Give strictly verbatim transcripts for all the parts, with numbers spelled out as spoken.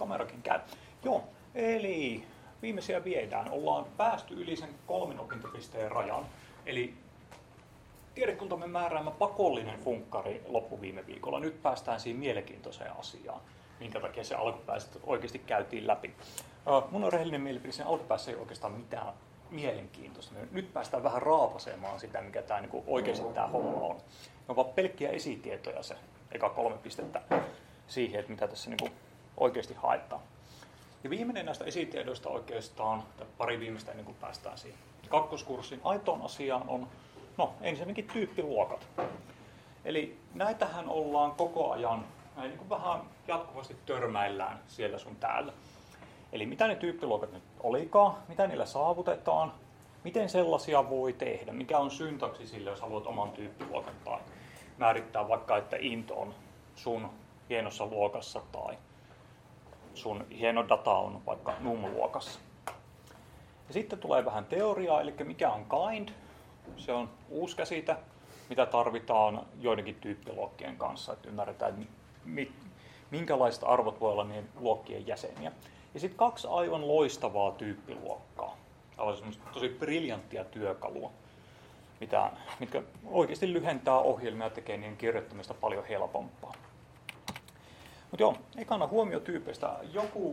kamerakin käy. Joo, eli viimeisiä viedään. Ollaan päästy yli sen kolmen opintopisteen rajan. Eli tiedekuntamme määräämä pakollinen funkkari loppui viime viikolla. Nyt päästään siihen mielenkiintoiseen asiaan, minkä takia se alkupäästä oikeasti käytiin läpi. Mun on rehellinen mielipide, sen alkupäässä ei oikeastaan mitään mielenkiintoista. Nyt päästään vähän raapasemaan sitä, mikä tämä niin oikeasti tämä homma on. Ne ovat pelkkiä esitietoja se eka kolme pistettä siihen, että mitä tässä niin oikeasti haetaan. Ja viimeinen näistä esitiedoista oikeastaan, pari viimeistä ennen kuin päästään siihen kakkoskurssin aitoon asiaan, on no, ensinnäkin tyyppiluokat. Eli näitähän ollaan koko ajan, näin niin kuin vähän jatkuvasti törmäillään siellä sun täällä. Eli mitä ne tyyppiluokat nyt olikaan, mitä niillä saavutetaan, miten sellaisia voi tehdä, mikä on syntaksi sille, jos haluat oman tyyppiluokan tai määrittää vaikka, että int on sun hienossa luokassa tai sun hieno data on vaikka num-luokassa. Ja sitten tulee vähän teoriaa, eli mikä on kind. Se on uusi käsite, mitä tarvitaan joidenkin tyyppiluokkien kanssa, että ymmärretään, minkälaiset arvot voi olla niiden luokkien jäseniä. Ja sitten kaksi aivan loistavaa tyyppiluokkaa. Tämä on tosi briljanttia työkalua, mitä, mitkä oikeasti lyhentää ohjelmia ja tekee niiden kirjoittamista paljon helpompaa. Mutta joo, ekana huomio tyypeistä. Joku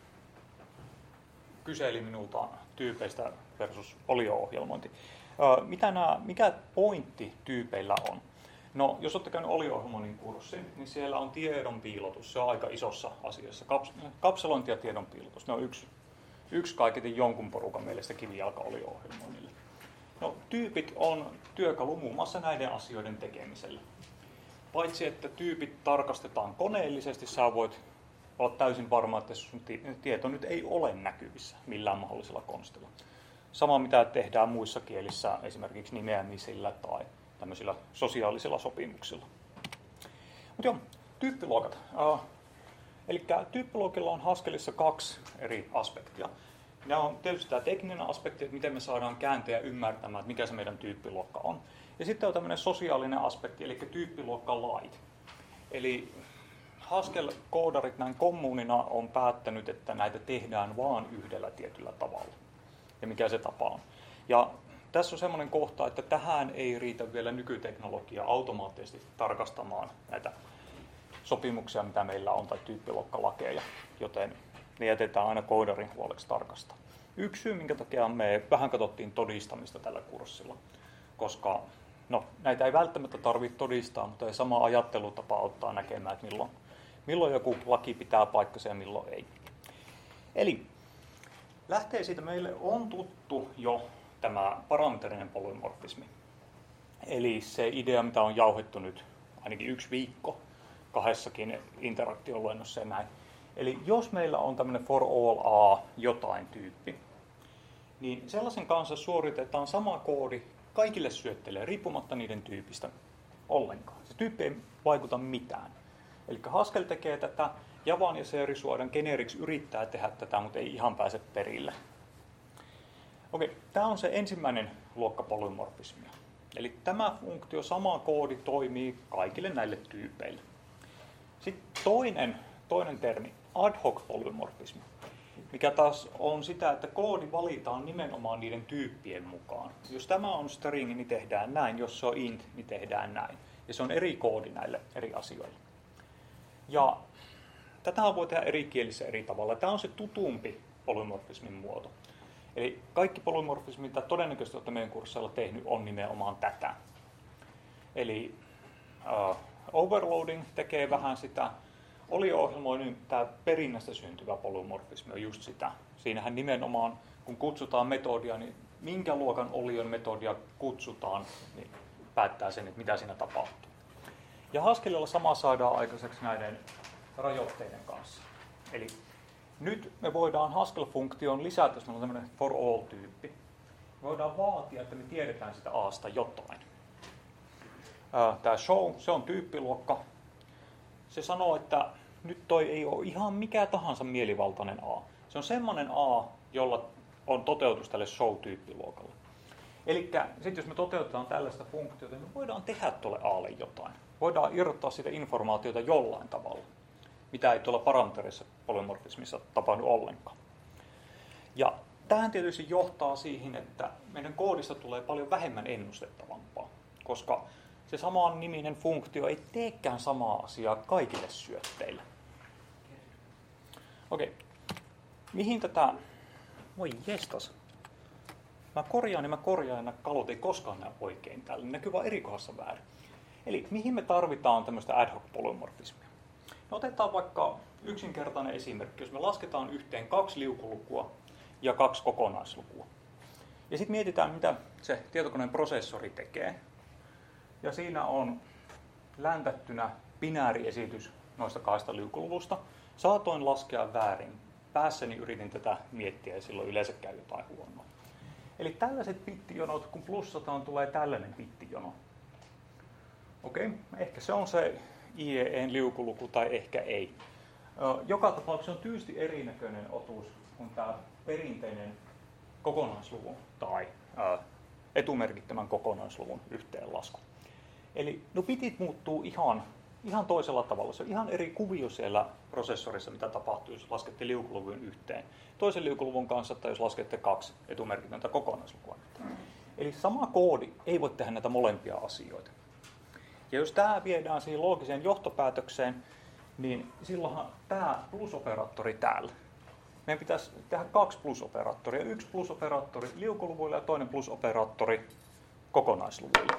kyseli minulta tyypeistä versus olio-ohjelmointi. Mitä nämä, mikä pointti tyypeillä on? No, jos olette käynyt olio-ohjelmoinnin kurssin, niin siellä on tiedon piilotus. Se on aika isossa asiassa. Kaps, kapselointi ja tiedon piilotus. Ne on yksi, yksi kaiketi jonkun porukan mielestä kivijalka olio-ohjelmoinnille. No, tyypit on työkalu muun muassa näiden asioiden tekemiselle. Paitsi, että tyypit tarkastetaan koneellisesti, sä voit olla täysin varma, että sun tieto nyt ei ole näkyvissä millään mahdollisella konstilla. Sama mitä tehdään muissa kielissä, esimerkiksi nimeämisillä tai tämmöisillä sosiaalisilla sopimuksilla. Mutta joo, tyyppiluokat. Uh, eli tyyppiluokilla on Haskellissa kaksi eri aspektia. Nämä on tietysti tämä tekninen aspekti, että miten me saadaan kääntäjä ymmärtämään, että mikä se meidän tyyppiluokka on. Ja sitten on tämmöinen sosiaalinen aspekti, eli tyyppiluokkalait. Eli Haskell-koodarit näin kommunina on päättänyt, että näitä tehdään vain yhdellä tietyllä tavalla. Ja mikä se tapa on. Ja tässä on semmoinen kohta, että tähän ei riitä vielä nykyteknologia automaattisesti tarkastamaan näitä sopimuksia, mitä meillä on, tai tyyppiluokkalakeja, joten ne jätetään aina koodarin huoleksi tarkastaa. Yksi syy, minkä takia me vähän katsottiin todistamista tällä kurssilla, koska no, näitä ei välttämättä tarvitse todistaa, mutta ei sama ajattelutapa ottaa näkemään, että milloin, milloin joku laki pitää paikkansa ja milloin ei. Eli lähtee siitä, meille on tuttu jo tämä parametrinen polymorfismi. Eli se idea, mitä on jauhettu nyt ainakin yksi viikko kahdessakin interaktioluennossa ja näin. Eli jos meillä on tämmöinen for all a jotain tyyppi, niin sellaisen kanssa suoritetaan sama koodi kaikille syötteille riippumatta niiden tyypistä ollenkaan. Se tyyppi ei vaikuta mitään. Eli Haskell tekee tätä, Javan ja C-risuodan generiksi yrittää tehdä tätä, mutta ei ihan pääse perille. Okei, tämä on se ensimmäinen luokka polymorfismia. Eli tämä funktio, sama koodi, toimii kaikille näille tyypeille. Sitten toinen, toinen termi, ad hoc polymorfismi, mikä taas on sitä, että koodi valitaan nimenomaan niiden tyyppien mukaan. Jos tämä on string, niin tehdään näin. Jos se on int, niin tehdään näin. Ja se on eri koodi näille eri asioille. Ja tätä voi tehdä eri kielissä eri tavalla. Tämä on se tutumpi polymorfismin muoto. Eli kaikki polymorfismit, mitä todennäköisesti olette meidän kurssilla tehnyt, on nimenomaan tätä. Eli uh, overloading tekee vähän sitä. Olio-ohjelmoinnin tämä perinnästä syntyvä polymorfismi on just sitä. Siinähän nimenomaan, kun kutsutaan metodia, niin minkä luokan olion metodia kutsutaan, niin päättää sen, että mitä siinä tapahtuu. Ja Haskellilla sama saadaan aikaiseksi näiden rajoitteiden kanssa. Eli nyt me voidaan Haskell-funktion lisätä, jos meillä on tämmöinen for all-tyyppi. Me voidaan vaatia, että me tiedetään sitä A:sta jotain. Tämä show, se on tyyppiluokka. Se sanoo, että nyt toi ei ole ihan mikä tahansa mielivaltainen A. Se on semmoinen A, jolla on toteutus tälle show-tyyppiluokalle. Eli sitten jos me toteutetaan tällaista funktiota, niin me voidaan tehdä tuolle A:lle jotain. Voidaan irrottaa sitä informaatiota jollain tavalla. mitä ei tuolla parametrisessa polymorfismissa tapahdu ollenkaan. Ja tähän tietysti johtaa siihen, että meidän koodista tulee paljon vähemmän ennustettavampaa, koska se saman niminen funktio ei teekään samaa asiaa kaikille syötteille. Okei, mihin tätä... Voi jestas. Mä korjaan ja mä korjaan ja nämä kalvot ei koskaan näy oikein täällä. Ne näkyy vaan eri kohdassa väärin. Eli mihin me tarvitaan tämmöistä ad hoc polymorfismia? No otetaan vaikka yksinkertainen esimerkki, jos me lasketaan yhteen kaksi liukulukua ja kaksi kokonaislukua. Ja sitten mietitään, mitä se tietokoneen prosessori tekee. Ja siinä on läntättynä binääriesitys noista kahdesta liukuluvusta. Saatoin laskea väärin. Päässäni yritin tätä miettiä ja silloin yleensä käy jotain huonoa. Eli tällaiset bittijonot, kun plussataan, tulee tällainen bittijono. Okei, ehkä se on se I E E:n liukuluku tai ehkä ei. Joka tapauksessa on tyystin erinäköinen otus kuin tämä perinteinen kokonaisluvun tai etumerkittävän kokonaisluvun yhteenlasku. Eli no bitit muuttuu ihan, ihan toisella tavalla. Se on ihan eri kuvio siellä prosessorissa, mitä tapahtuu, jos laskette liukuluvun yhteen toisen liukuluvun kanssa tai jos laskette kaksi etumerkittävää kokonaislukua yhteen. Eli sama koodi ei voi tehdä näitä molempia asioita. Ja jos tämä viedään siihen loogiseen johtopäätökseen, niin silloinhan tämä plusoperaattori täällä. Meidän pitäisi tehdä kaksi plusoperaattoria. Yksi plusoperaattori liukuluvuille ja toinen plusoperaattori kokonaisluvuille.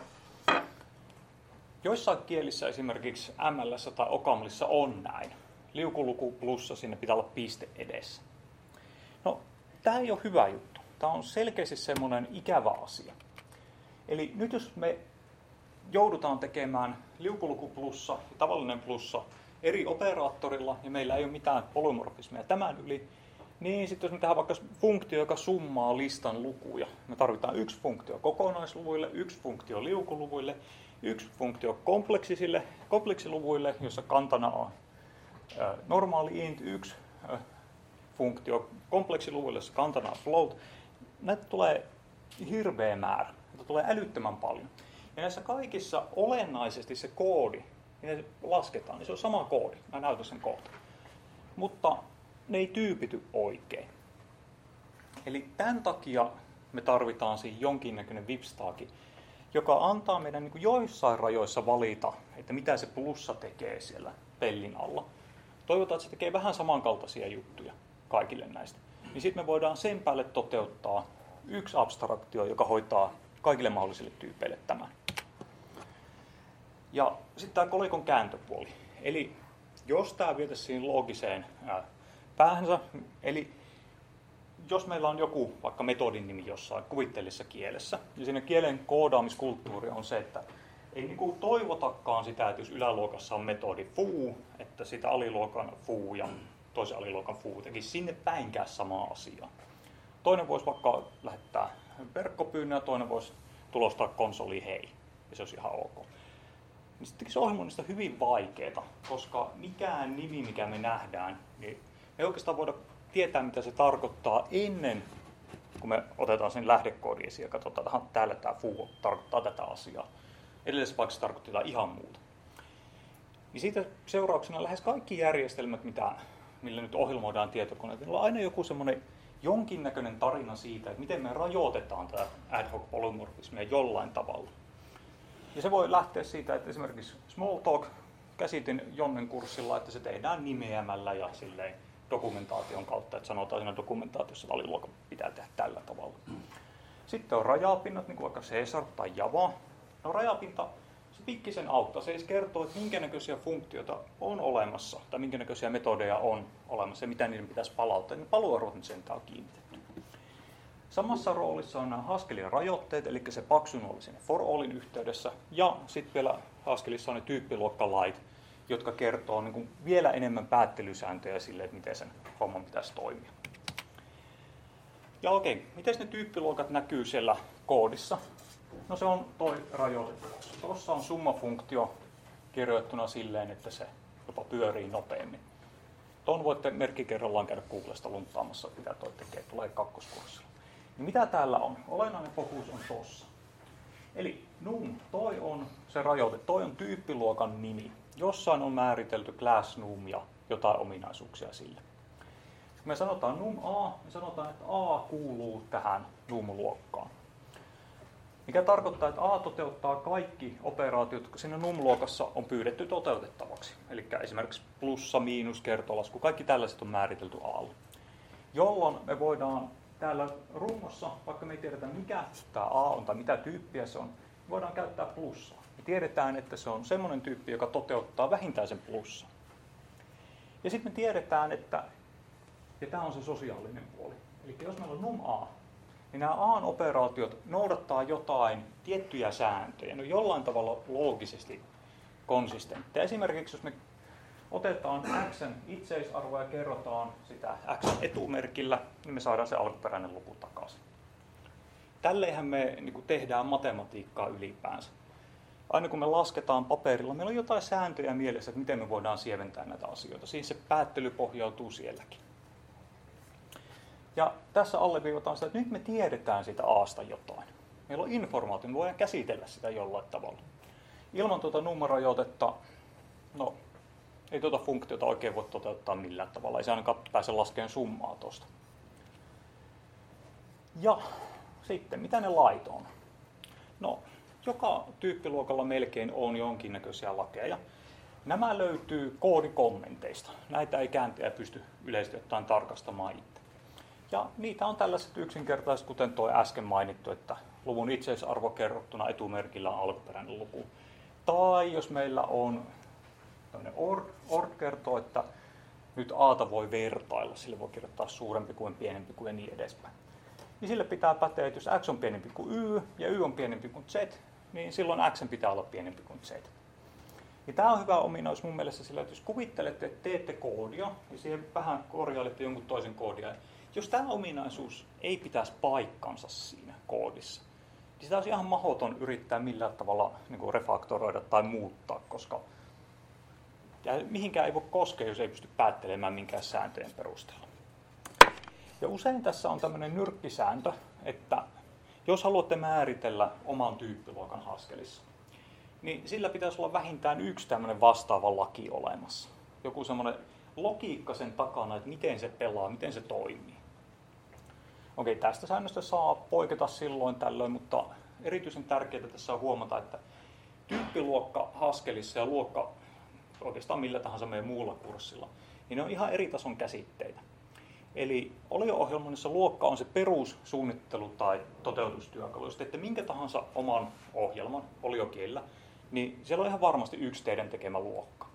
Joissain kielissä, esimerkiksi M L:ssä tai Ocamlissa, on näin. Liukuluku plussa, sinne pitää olla piste edessä. No, tämä ei ole hyvä juttu. Tämä on selkeästi semmoinen ikävä asia. Eli nyt jos me joudutaan tekemään liukuluku plussa ja tavallinen plussa eri operaattorilla, ja meillä ei ole mitään polymorfismia tämän yli, niin sitten jos me tehdään vaikka funktio, joka summaa listan lukuja, me tarvitaan yksi funktio kokonaisluvuille, yksi funktio liukuluvuille, yksi funktio kompleksisille, kompleksiluvuille, jossa kantana on normaali int, yksi funktio kompleksiluvuille, jossa kantana on float. Näitä tulee hirveä määrä, näitä tulee älyttömän paljon. Ja näissä kaikissa olennaisesti se koodi, niin ne lasketaan, niin se on sama koodi. Mä näytän sen kohta. Mutta ne ei tyypity oikein. Eli tämän takia me tarvitaan siihen jonkinnäköinen vipstaaki, joka antaa meidän niin kuin joissain rajoissa valita, että mitä se plussa tekee siellä pellin alla. Toivotaan, että se tekee vähän samankaltaisia juttuja kaikille näistä. Niin sitten me voidaan sen päälle toteuttaa yksi abstraktio, joka hoitaa kaikille mahdollisille tyypeille tämän. Ja sitten tämä kolikon kääntöpuoli. Eli jos tämä vietäisiin loogiseen ää, päähänsä, eli jos meillä on joku vaikka metodin nimi jossain kuvitteellisessa kielessä, ja siinä kielen koodaamiskulttuuri on se, että ei niinku toivotakaan sitä, että jos yläluokassa on metodi foo, että sitä aliluokan foo ja toisen aliluokan foo tekisi sinne päinkään samaa asiaa. Toinen voisi vaikka lähettää verkkopyynnön ja toinen voisi tulostaa konsoli hei, ja se olisi ihan ok. Niin sitten se ohjelmoinnista hyvin vaikeaa, koska mikään nimi, mikä me nähdään, niin me ei oikeastaan voida tietää, mitä se tarkoittaa ennen, kun me otetaan sen lähdekoodi esiin ja katsotaan, että täällä tämä foo tarkoittaa tätä asiaa. Edellisessä paikassa tarkoittaa jotain ihan muuta. Niin siitä seurauksena lähes kaikki järjestelmät, mitä, millä nyt ohjelmoidaan tietokoneita, niillä on aina joku semmoinen jonkinnäköinen tarina siitä, että miten me rajoitetaan tätä ad hoc polymorfismia jollain tavalla. Ja se voi lähteä siitä, että esimerkiksi Smalltalk käsitin Jonnen kurssilla, että se tehdään nimeämällä ja silleen dokumentaation kautta, että sanotaan siinä dokumentaatiossa aliluokan pitää tehdä tällä tavalla. Sitten on rajapinnat, niin kuin vaikka C tai Java. No rajapinta, se pikkisen auttaa. Se edes kertoo, että minkä näköisiä funktioita on olemassa, tai minkä näköisiä metodeja on olemassa, ja mitä niiden pitäisi palauttaa. Niin paluarvot nyt sentään on kiinnitetty. Samassa roolissa on nämä Haskellin rajoitteet, eli se paksun oli sinne for allin yhteydessä, ja sitten vielä Haskellissa on ne tyyppiluokkalait, jotka kertoo niin kuin vielä enemmän päättelysääntöjä sille, että miten sen homman pitäisi toimia. Ja okei, miten ne tyyppiluokat näkyy siellä koodissa? No se on toi rajoite tuossa. Tuossa on summafunktio kirjoittuna silleen, että se jopa pyörii nopeammin. Tuon voitte merkki kerrallaan käydä Googlesta lunttaamassa, mitä toi tekee, tulee kakkoskurssilla. Ja mitä täällä on? Olennainen fokus on tossa. Eli num, toi on se rajoite, toi on tyyppiluokan nimi. Jossain on määritelty class num ja jotain ominaisuuksia sille. Kun me sanotaan num A, me sanotaan, että A kuuluu tähän num-luokkaan. Mikä tarkoittaa, että A toteuttaa kaikki operaatiot, jotka siinä num-luokassa on pyydetty toteutettavaksi. Eli esimerkiksi plussa, miinus, kertolasku, kaikki tällaiset on määritelty A:lle. Jolloin me voidaan täällä rungossa, vaikka me ei tiedetä mikä tämä A on tai mitä tyyppiä se on, me voidaan käyttää plussaa. Me tiedetään, että se on semmoinen tyyppi, joka toteuttaa vähintään sen plussan. Ja sitten me tiedetään, että, ja tämä on se sosiaalinen puoli, eli jos meillä on num A, niin nämä A-operaatiot noudattaa jotain tiettyjä sääntöjä, ne on jollain tavalla loogisesti konsistentteja. Esimerkiksi jos me otetaan x:n itseisarvo ja kerrotaan sitä x:n etumerkillä, niin me saadaan se alkuperäinen luku takaisin. Tälleenhän me niin kuin tehdään matematiikkaa ylipäänsä. Aina kun me lasketaan paperilla, meillä on jotain sääntöjä mielessä, että miten me voidaan sieventää näitä asioita. Siis se päättely pohjautuu sielläkin. Ja tässä alleviivataan sitä, että nyt me tiedetään siitä A:sta jotain. Meillä on informaatio, me voidaan käsitellä sitä jollain tavalla. Ilman tuota numerorajoitetta, no ei tuota funktiota oikein voi toteuttaa millään tavalla. Ei se ainakaan pääse laskemaan summaa tuosta. Ja sitten, mitä ne lait on? No, joka tyyppiluokalla melkein on jonkinnäköisiä lakeja. Nämä löytyy koodikommenteista. Näitä ei kääntäjä pysty yleisesti ottaen tarkastamaan itse. Ja niitä on tällaiset yksinkertaiset, kuten tuo äsken mainittu, että luvun itseisarvo kerrottuna etumerkillä on alkuperäinen luku. Tai jos meillä on ord, ord kertoo, että nyt A:ta voi vertailla, sille voi kirjoittaa suurempi kuin pienempi kuin ja niin edespäin. Niin sille pitää päteä, että jos x on pienempi kuin y ja y on pienempi kuin z, niin silloin x pitää olla pienempi kuin z. Ja tämä on hyvä ominaisuus mun mielestä sillä, että jos kuvittelette, että teette koodia ja siihen vähän korjailette jonkun toisen koodia, jos tämä ominaisuus ei pitäisi paikkansa siinä koodissa, niin sitä olisi ihan mahdoton yrittää millään tavalla niin kuin refaktoroida tai muuttaa, koska ja mihinkään ei voi koskea, jos ei pysty päättelemään minkään sääntöjen perusteella. Ja usein tässä on tämmöinen nyrkkisääntö, että jos haluatte määritellä oman tyyppiluokan Haskellissa, niin sillä pitäisi olla vähintään yksi tämmöinen vastaava laki olemassa. Joku semmoinen logiikka sen takana, että miten se pelaa, miten se toimii. Okei, tästä säännöstä saa poiketa silloin tällöin, mutta erityisen tärkeää tässä on huomata, että tyyppiluokka Haskellissa ja luokka oikeastaan millä tahansa meidän muulla kurssilla, niin ne on ihan eri tason käsitteitä. Eli olio-ohjelmoinnissa luokka on se perussuunnittelu tai toteutustyökalu. Jos teette minkä tahansa oman ohjelman oliokielellä, niin siellä on ihan varmasti yksi teidän tekemä luokka.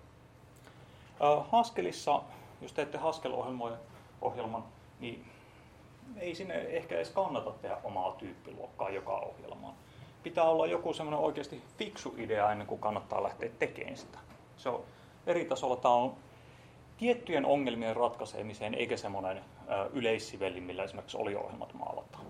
Haskellissa, jos teette Haskell-ohjelman, niin ei sinne ehkä edes kannata tehdä omaa tyyppiluokkaa joka ohjelmaan. Pitää olla joku semmoinen oikeasti fiksu idea ennen kuin kannattaa lähteä tekemään sitä. Se on eri tasolla. Tämä on tiettyjen ongelmien ratkaisemiseen, eikä semmoinen yleissiveli, millä esimerkiksi olio-ohjelmat maalataan.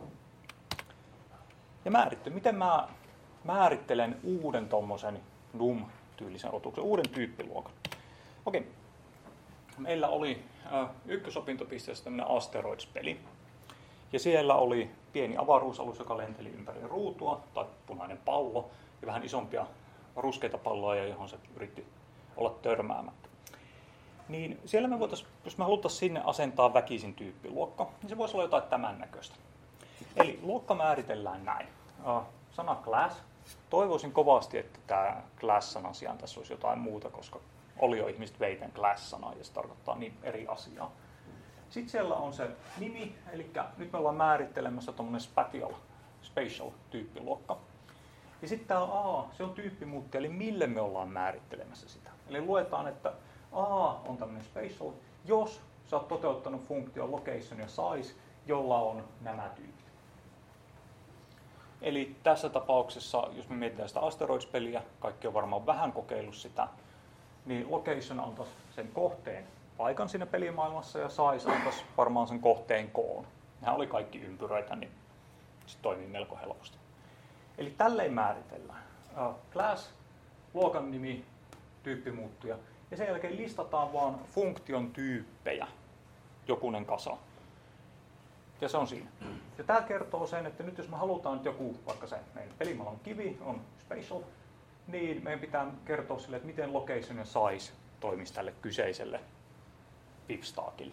Ja määrittely. Miten mä määrittelen uuden tommosen num-tyylisen otuksen, uuden tyyppiluokan? Okei. Meillä oli ykkösopintopisteessä tämmöinen Asteroids-peli. Ja siellä oli pieni avaruusalus, joka lenteli ympäri ruutua, tai punainen pallo, ja vähän isompia ruskeita palloja, johon se yritti olla törmäämättä. Niin siellä me voitaisiin, jos me haluttaisiin sinne asentaa väkisin tyyppiluokka, niin se voisi olla jotain tämän näköistä. Eli luokka määritellään näin. Sana class. Toivoisin kovasti, että tämä class-sanan sijaan tässä olisi jotain muuta, koska olio-ihmiset vei tämän class-sanaa ja se tarkoittaa niin eri asiaa. Sitten siellä on se nimi, eli nyt me ollaan määrittelemässä tuommoinen spatial, spatial tyyppiluokka. Ja sitten tämä A, se on tyyppimuuttaja, eli mille me ollaan määrittelemässä sitä. Eli luetaan, että A on tämmöinen spatial, jos sä oot toteuttanut funktion location ja size, jolla on nämä tyypit. Eli tässä tapauksessa, jos me mietitään sitä Asteroids-peliä, kaikki on varmaan vähän kokeillut sitä, niin location antaisi sen kohteen paikan siinä pelimaailmassa ja size antaisi varmaan sen kohteen koon. Nämä oli kaikki ympyröitä, niin se toimii melko helposti. Eli tälleen määritellään. Uh, class, luokan nimi, tyyppimuuttuja. Ja sen jälkeen listataan vaan funktion tyyppejä, jokunen kasa. Ja se on siinä. Ja tämä kertoo sen, että nyt jos me halutaan, että joku, vaikka se meidän pelimaailman kivi on spatial, niin meidän pitää kertoa sille, että miten location ja size toimisi tälle kyseiselle pipstackille.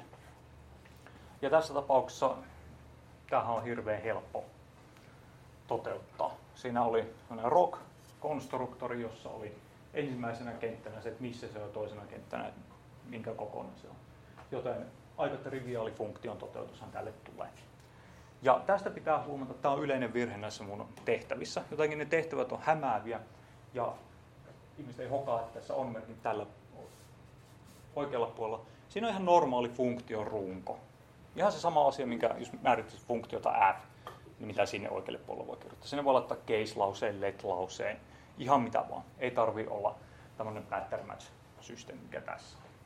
Ja tässä tapauksessa tämähän on hirveän helppo toteuttaa. Siinä oli rock-konstruktori, jossa oli ensimmäisenä kenttänä se, että missä se on, toisena kenttänä, että minkä kokoinen se on. Joten aika triviaali funktion toteutushan tälle tulee. Ja tästä pitää huomata, että tämä on yleinen virhe näissä mun tehtävissä. Jotenkin ne tehtävät on hämääviä ja ihmiset ei hokaa, että tässä on merkin tällä oikealla puolella. Siinä on ihan normaali funktion runko. Ihan se sama asia, minkä jos määrittäisi funktiota f, niin mitä sinne oikealle puolelle voi kirjoittaa. Sinne voi laittaa case-lauseen, let-lauseen, ihan mitä vaan. Ei tarvitse olla tämmöinen pattern match-systeemi, mikä tässä on.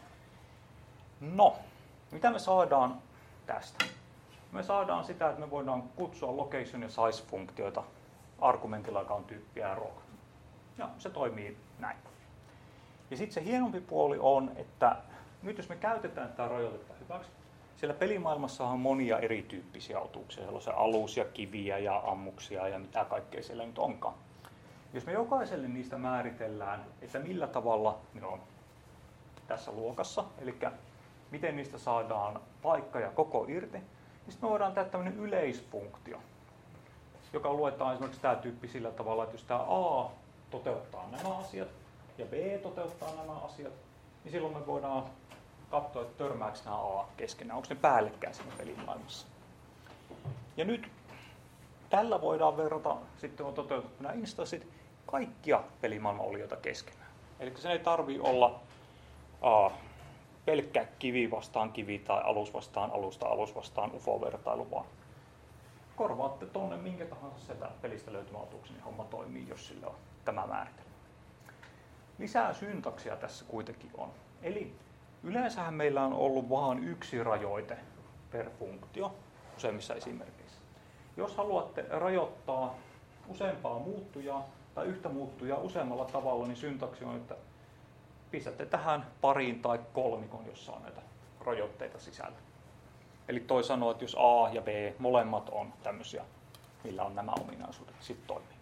No, mitä me saadaan tästä? Me saadaan sitä, että me voidaan kutsua location- ja size-funktioita argumentilla, joka on tyyppiä rock. Ja se toimii näin. Ja sitten se hienompi puoli on, että nyt jos me käytetään tätä rajoitetta hyväksi, siellä pelimaailmassa on monia erityyppisiä otuksia. Siellä on se alus ja kiviä ja ammuksia ja mitä kaikkea siellä nyt onkaan. Jos me jokaiselle niistä määritellään, että millä tavalla ne on tässä luokassa, eli miten niistä saadaan paikka ja koko irti, niin sitten me voidaan tehdä tämmöinen yleisfunktio, joka luetaan esimerkiksi tämä tyyppi sillä tavalla, että jos tämä A toteuttaa nämä asiat ja B toteuttaa nämä asiat, niin silloin me voidaan katsoa, että törmääkö nämä A keskenään, onko ne päällekkäin siinä pelimaailmassa. Ja nyt tällä voidaan verrata, sitten on toteutettu nämä instanssit, kaikkia pelimaailman olijoita keskenään. Eli se ei tarvitse olla a, pelkkä kivi vastaan kivi tai alus vastaan alusta alus vastaan U F O-vertailu, vaan korvaatte tuonne minkä tahansa sieltä pelistä löytymään otuksen, niin homma toimii, jos sillä on tämä määritelmä. Lisää syntaksia tässä kuitenkin on. Eli yleensähän meillä on ollut vain yksi rajoite per funktio useimmissa esimerkkeissä. Jos haluatte rajoittaa useampaa muuttujaa tai yhtä muuttujaa useammalla tavalla, niin syntaksi on, että pistätte tähän pariin tai kolmikon, jossa on näitä rajoitteita sisällä. Eli toi sanoo, että jos A ja B molemmat on tämmöisiä, millä on nämä ominaisuudet, sitten toimii.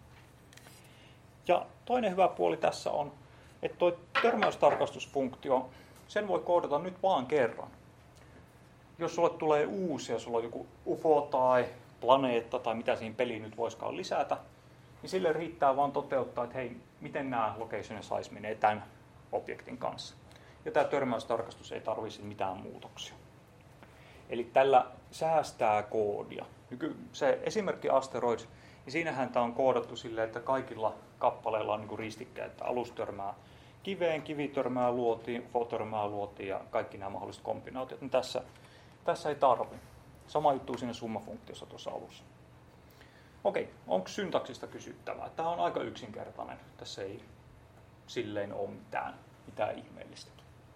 Ja toinen hyvä puoli tässä on, että tuo törmäystarkastusfunktio, sen voi koodata nyt vaan kerran. Jos sulle tulee uusi ja sulla on joku U F O tai planeetta tai mitä siinä peliin nyt voisikaan lisätä, niin sille riittää vaan toteuttaa, että hei, miten nämä location ja size menee tämän objektin kanssa. Ja tämä törmäystarkastus ei tarvitse mitään muutoksia. Eli tällä säästää koodia. Se esimerkki Asteroids, niin siinähän tämä on koodattu silleen, että kaikilla kappaleilla on niin ristikkä, että alus törmää kiveen, kivi törmää luotiin, U F O törmää luotiin ja kaikki nämä mahdolliset kombinaatiot. Niin tässä, tässä ei tarvi. Sama juttu siinä summafunktiossa tuossa alussa. Okei, onko syntaksista kysyttävää? Tämä on aika yksinkertainen. Tässä ei silleen ole mitään, mitään ihmeellistä.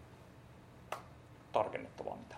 Tarkennettavaa mitään.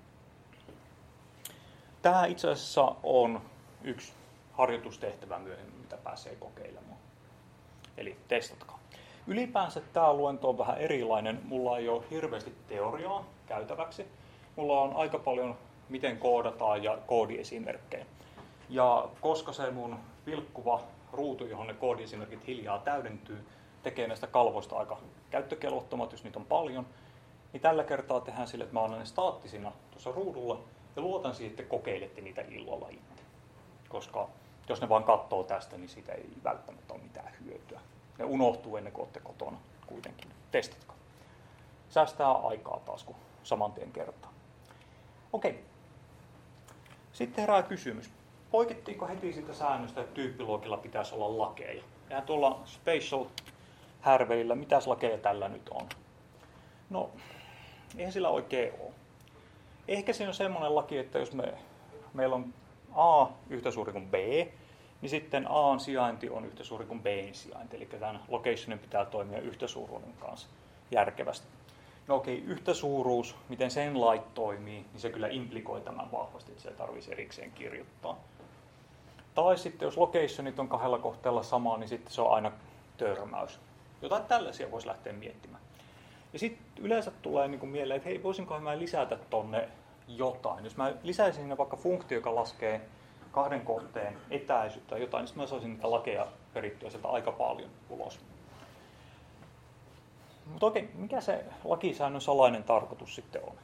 Tämä itse asiassa on yksi harjoitustehtävä myöhemmin, mitä pääsee kokeilemaan. Eli testatkaa. Ylipäänsä tämä luento on vähän erilainen. Mulla ei ole hirveästi teoriaa käytäväksi. Mulla on aika paljon, miten koodataan ja koodiesimerkkejä. Ja koska se mun vilkkuva ruutu, johon ne koodiesimerkit hiljaa täydentyy, tekee näistä kalvoista aika käyttökelvottomat, jos niitä on paljon, niin tällä kertaa tehdään sille, että mä annan ne staattisina tuossa ruudulla ja luotan siihen, että kokeilette niitä illalla itse. Koska jos ne vaan katsoo tästä, niin siitä ei välttämättä ole mitään hyötyä. Ne unohtuu ennen kuin olette kotona kuitenkin. Testatkaa. Säästää aikaa taas, kun saman tien kertaa. Okei. Sitten herää kysymys. Poikettiinko heti siitä säännöstä, että tyyppiluokilla pitäisi olla lakeja? Ja tuolla spatial-härvelillä, mitäs lakeja tällä nyt on? No, eihän sillä oikein ole. Ehkä siinä on semmoinen laki, että jos me, meillä on A yhtä suuri kuin B, niin sitten A:n sijainti on yhtä suuri kuin B:n sijainti. Eli tämän locationin pitää toimia yhtä suuruuden kanssa järkevästi. No okei, yhtä suuruus, miten sen lait toimii, niin se kyllä implikoi tämän vahvasti, että se tarvitsisi erikseen kirjoittaa. Tai sitten jos locationit on kahdella kohteella sama, niin sitten se on aina törmäys. Jotain tällaisia voisi lähteä miettimään. Ja sitten yleensä tulee niin kuin mieleen, että hei, voisinkohan mä lisätä tonne jotain. Jos mä lisäisin sinne vaikka funktio, joka laskee kahden kohteen etäisyyttä tai jotain, niin mä saisin niitä lakeja perittyä sieltä aika paljon ulos. Mutta okei, mikä se lakisäännön salainen tarkoitus sitten on?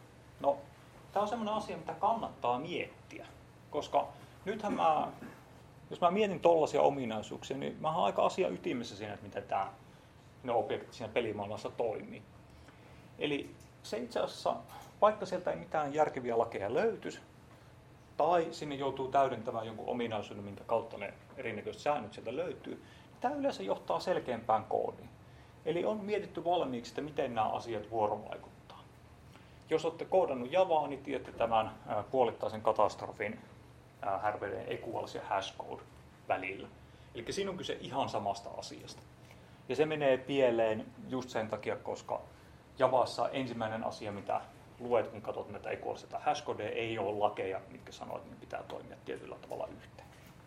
No, tämä on sellainen asia, mitä kannattaa miettiä, koska nythän mä, jos mä mietin tollaisia ominaisuuksia, niin mä oon aika asia ytimessä siinä, että miten tämä ne objektit siinä pelimaailmassa toimii. Eli se itse asiassa, vaikka sieltä ei mitään järkeviä lakeja löytyisi, tai sinne joutuu täydentämään jonkun ominaisuuden, minkä kautta ne erinäköiset säännöt sieltä löytyy, niin tämä yleensä johtaa selkeämpään koodiin. Eli on mietitty valmiiksi, että miten nämä asiat vuorovaikuttaa. Jos olette koodannut Javaa, niin tiedätte tämän puolittaisen katastrofin härvelen equals ja hashcode välillä. Eli siinä on kyse ihan samasta asiasta. Ja se menee pieleen just sen takia, koska Javassa ensimmäinen asia, mitä luet, kun katsot näitä equals tai hashcodeja, ei ole lakeja, mitkä sanoo, että ne pitää toimia tietyllä tavalla yhteen.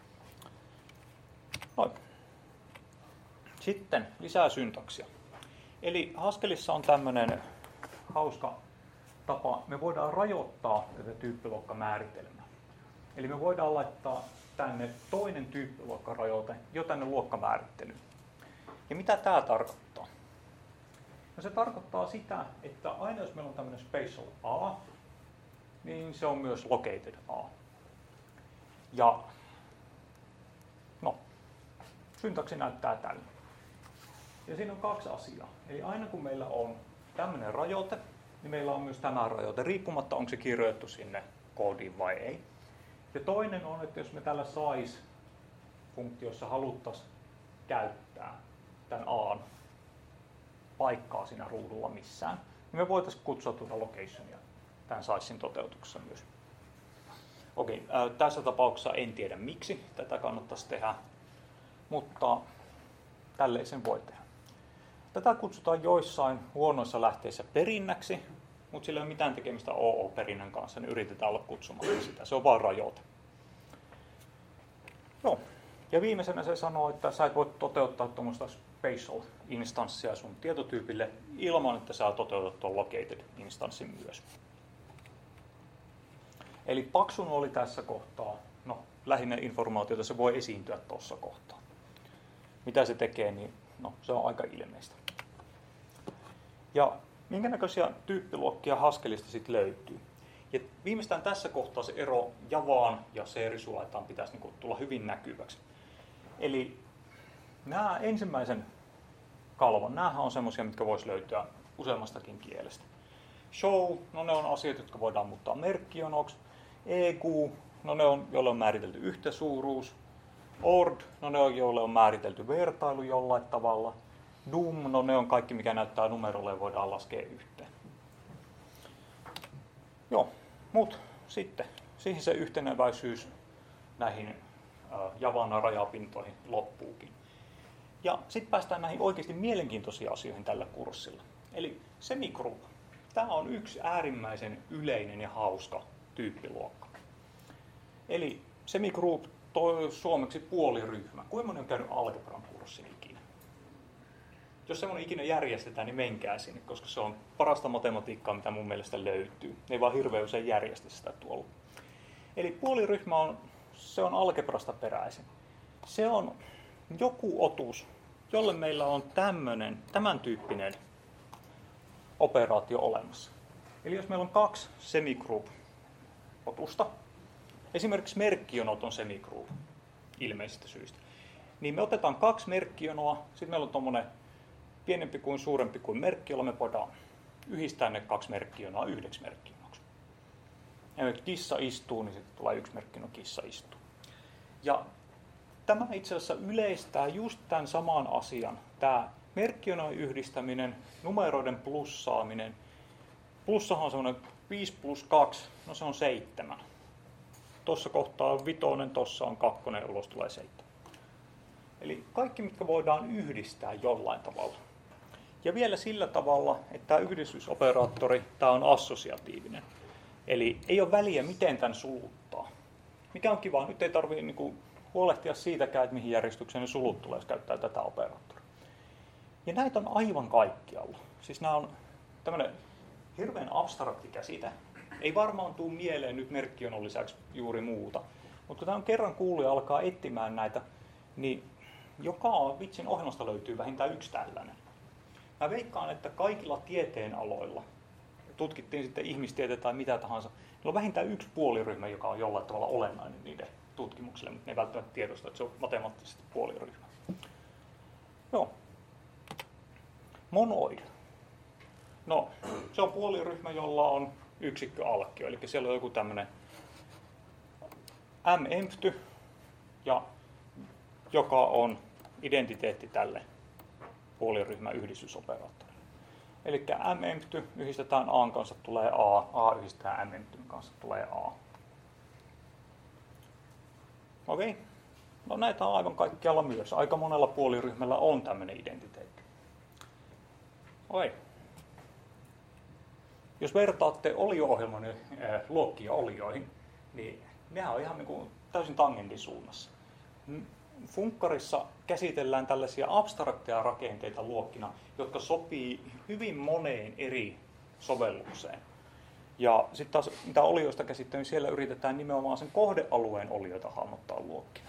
Noin. Sitten lisää syntaksia. Eli Haskellissa on tämmöinen hauska tapa. Me voidaan rajoittaa tätä tyyppiluokkamääritelmää. Eli me voidaan laittaa tänne toinen tyyppiluokkarajoite jo tänne luokkamäärittelyyn. Ja mitä tämä tarkoittaa? No se tarkoittaa sitä, että aina jos meillä on tämmöinen spatial A, niin se on myös located A. Ja no, syntaksi näyttää tällä. Ja siinä on kaksi asiaa. Eli aina kun meillä on tämmöinen rajoite, niin meillä on myös tämä rajoite, riippumatta onko se kirjoitettu sinne koodiin vai ei. Ja toinen on, että jos me tällä size-funktiossa haluttaisiin käyttää tämän A:n paikkaa siinä ruudulla missään, niin me voitaisiin kutsua tuota locationia tämän sizein toteutuksessa myös. Okei, äh, tässä tapauksessa en tiedä miksi tätä kannattaisi tehdä, mutta tälleen sen voi tehdä. Tätä kutsutaan joissain huonoissa lähteissä perinnäksi, mutta sillä ei ole mitään tekemistä O O-perinnän kanssa, niin yritetään olla kutsumatta sitä. Se on vaan rajoite. No. Ja viimeisenä se sanoo, että sä et voi toteuttaa tuommoista spatial-instanssia sun tietotyypille ilman, että sä toteutat tuon located-instanssin myös. Eli paksun oli tässä kohtaa, no lähinnä informaatiota se voi esiintyä tuossa kohtaa. Mitä se tekee, niin no, se on aika ilmeistä. Ja minkä näköisiä tyyppiluokkia Haskellista sitten löytyy? Ja viimeistään tässä kohtaa se ero Javaan ja C-risuaitaan pitäisi niin kuin tulla hyvin näkyväksi. Eli nämä ensimmäisen kalvon, nämähän on semmoisia, mitkä voisi löytyä useammastakin kielestä. Show, no ne on asiat, jotka voidaan muuttaa merkkionoksi. E Q, no ne on, joille on määritelty yhtäsuuruus. Ord, no ne on, joille on määritelty vertailu jollain tavalla. Dum, no ne on kaikki, mikä näyttää numerolle ja voidaan laskea yhteen. Joo, mutta sitten siihen se yhteneväisyys näihin äh, Javan rajapintoihin loppuukin. Ja sitten päästään näihin oikeasti mielenkiintoisiin asioihin tällä kurssilla. Eli semigroup. Tämä on yksi äärimmäisen yleinen ja hauska tyyppiluokka. Eli semigroup toi suomeksi puoliryhmä. Kuinka moni on käynyt algebran kurssin ikinä? Jos semmoinen ikinä järjestetään, niin menkää sinne, koska se on parasta matematiikkaa, mitä mun mielestä löytyy. Ne ei vaan hirveän usein järjestä sitä tuolla. Eli puoliryhmä on, se on algebrasta peräisin. Se on joku otus, jolle meillä on tämmönen, tämän tyyppinen operaatio olemassa. Eli jos meillä on kaksi semigroup-otusta, esimerkiksi merkkionot on semigroup ilmeisistä syistä, niin me otetaan kaksi merkkionoa, sitten meillä on tuommoinen pienempi kuin suurempi kuin merkki, jolla me voidaan yhdistää ne kaksi merkkionoa yhdeksi merkkionoksi. Ja jos kissa istuu, niin sitten tulee yksi merkkiono, kissa istuu. Ja tämä itse asiassa yleistää just tämän saman asian. Tämä merkkionojen yhdistäminen, numeroiden plussaaminen. Plussahan on semmoinen viisi plus kaksi, no se on seitsemän. Tuossa kohtaa on vitonen, tuossa on kakkonen, ja ulos tulee seitsemän. Eli kaikki, mitkä voidaan yhdistää jollain tavalla. Ja vielä sillä tavalla, että tämä yhdistysoperaattori, tämä on assosiatiivinen. Eli ei ole väliä, miten tämän suluttaa. Mikä on kiva, nyt ei tarvitse niinku huolehtia siitäkään, että mihin järjestykseen ne sulut tulee, jos käyttää tätä operaattoria. Ja näitä on aivan kaikkialla. Siis nämä on tämmöinen hirveän abstrakti käsite. Ei varmaan tule mieleen nyt merkkionon lisäksi juuri muuta. Mutta kun tämä on kerran kuullut ja alkaa etsimään näitä, niin joka vitsin ohjelmasta löytyy vähintään yksi tällainen. Mä veikkaan, että kaikilla tieteenaloilla tutkittiin sitten ihmistietä tai mitä tahansa, niillä on vähintään yksi puoliryhmä, joka on jollain tavalla olennainen niiden tutkimukselle, mutta ne ei välttämättä tiedosta, että se on matemaattisesti puoliryhmä. Joo. Monoid. No, se on puoliryhmä, jolla on yksikköalkkio, eli siellä on joku tämmöinen M-empty, ja joka on identiteetti tälle puoliryhmän yhdistysoperaattorille. Eli M-empty yhdistetään A kanssa tulee A, A yhdistetään M-emptyn kanssa tulee A. Okei. Okay. No näitä on aivan kaikkialla myös. Aika monella puoliryhmällä on tämmöinen identiteetti. Okei. Okay. Jos vertaatte olio-ohjelman äh, luokkia olioihin, niin nehän on ihan niin kuin täysin tangentin suunnassa. Funkkarissa käsitellään tällaisia abstrakteja rakenteita luokkina, jotka sopii hyvin moneen eri sovellukseen. Ja sitten taas mitä olioista käsittää, niin siellä yritetään nimenomaan sen kohdealueen olioita hahmottaa luokkina.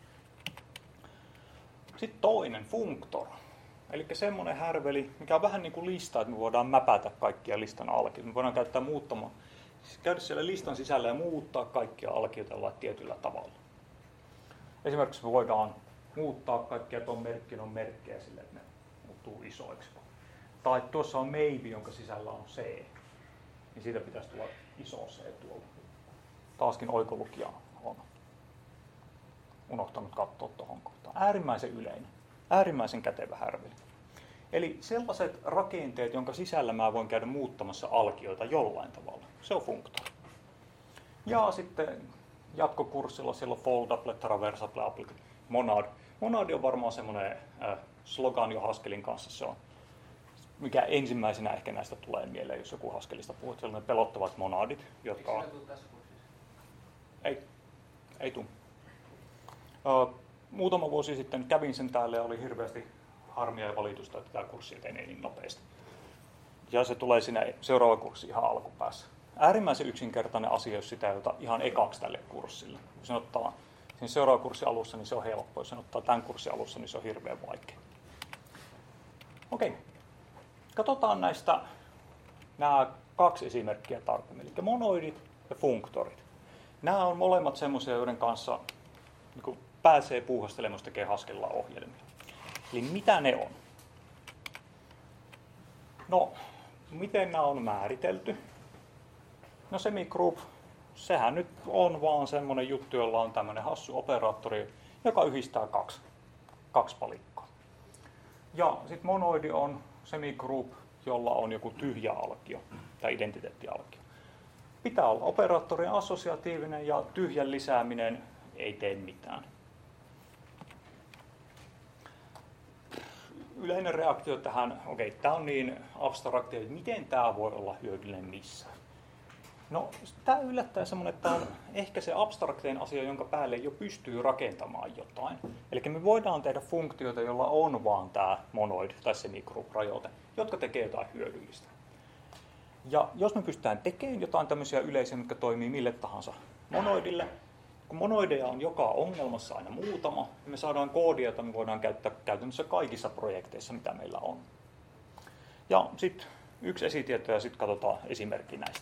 Sitten toinen, functor. Eli semmoinen härveli, mikä on vähän niin kuin lista, että me voidaan mäpätä kaikkia listan alkioita. Me voidaan käyttää muuttamaan, siis käydä siellä listan sisällä ja muuttaa kaikkia alkioita jollain tietyllä tavalla. Esimerkiksi me voidaan muuttaa kaikkia tuon merkkin on merkkejä sille, että ne muuttuu isoiksi. Tai tuossa on maybe, jonka sisällä on C. Niin siitä pitäisi tulla iso C tuolla. Taaskin oikolukija on unohtanut katsoa tuohon kohtaan. Äärimmäisen yleinen, äärimmäisen kätevä härveli. Eli sellaiset rakenteet, jonka sisällä mä voin käydä muuttamassa alkioita jollain tavalla. Se on functor. Ja sitten jatkokurssilla siellä on foldable, traversable, applicable, monad. Monad on varmaan semmoinen äh, slogan jo Haskellin kanssa. Se on, mikä ensimmäisenä ehkä näistä tulee mieleen, jos joku Haskellista puhuu. Siellä on ne pelottavat monadit, jotka on... Ei, ei tule. Uh, muutama vuosi sitten kävin sen täällä ja oli hirveästi harmia ja valitusta, että tämä kurssi etenee niin nopeasti. Ja se tulee siinä seuraava kurssi ihan alkupäässä. Äärimmäisen yksinkertainen asia, jos sitä ei ota ihan ekaksi tälle kurssille. Jos sen ottaa sen seuraavan kurssin alussa, niin se on helppo. Jos sen ottaa tämän kurssin alussa, niin se on hirveän vaikea. Okei. Katsotaan näistä nämä kaksi esimerkkiä tarkemmin. Eli monoidit ja functorit. Nämä on molemmat semmoisia, joiden kanssa niin pääsee puuhastelemaan tekemään Haskellilla ohjelmia. Eli mitä ne on? No, miten nämä on määritelty? No semigroup, sehän nyt on vaan semmoinen juttu, jolla on tämmöinen hassu operaattori, joka yhdistää kaksi, kaksi palikkaa. Ja sitten monoidi on semigroup, jolla on joku tyhjä alkio tai identiteettialkio. Pitää olla operaattorin assosiatiivinen ja tyhjän lisääminen ei tee mitään. Yleinen reaktio tähän, okei, okay, tämä on niin abstrakti, että miten tämä voi olla hyödyllinen missään? No, tämä yllättää semmoinen, että tämä on ehkä se abstraktein asia, jonka päälle jo pystyy rakentamaan jotain. Eli me voidaan tehdä funktioita, joilla on vaan tämä monoid tai semigroup-rajoite, jotka tekee jotain hyödyllistä. Ja jos me pystytään tekemään jotain tämmöisiä yleisiä, jotka toimii mille tahansa monoidille, kun monoideja on joka ongelmassa aina muutama, niin me saadaan koodia, jota me voidaan käyttää käytännössä kaikissa projekteissa, mitä meillä on. Ja sitten yksi esitieto ja sitten katsotaan esimerkki näistä.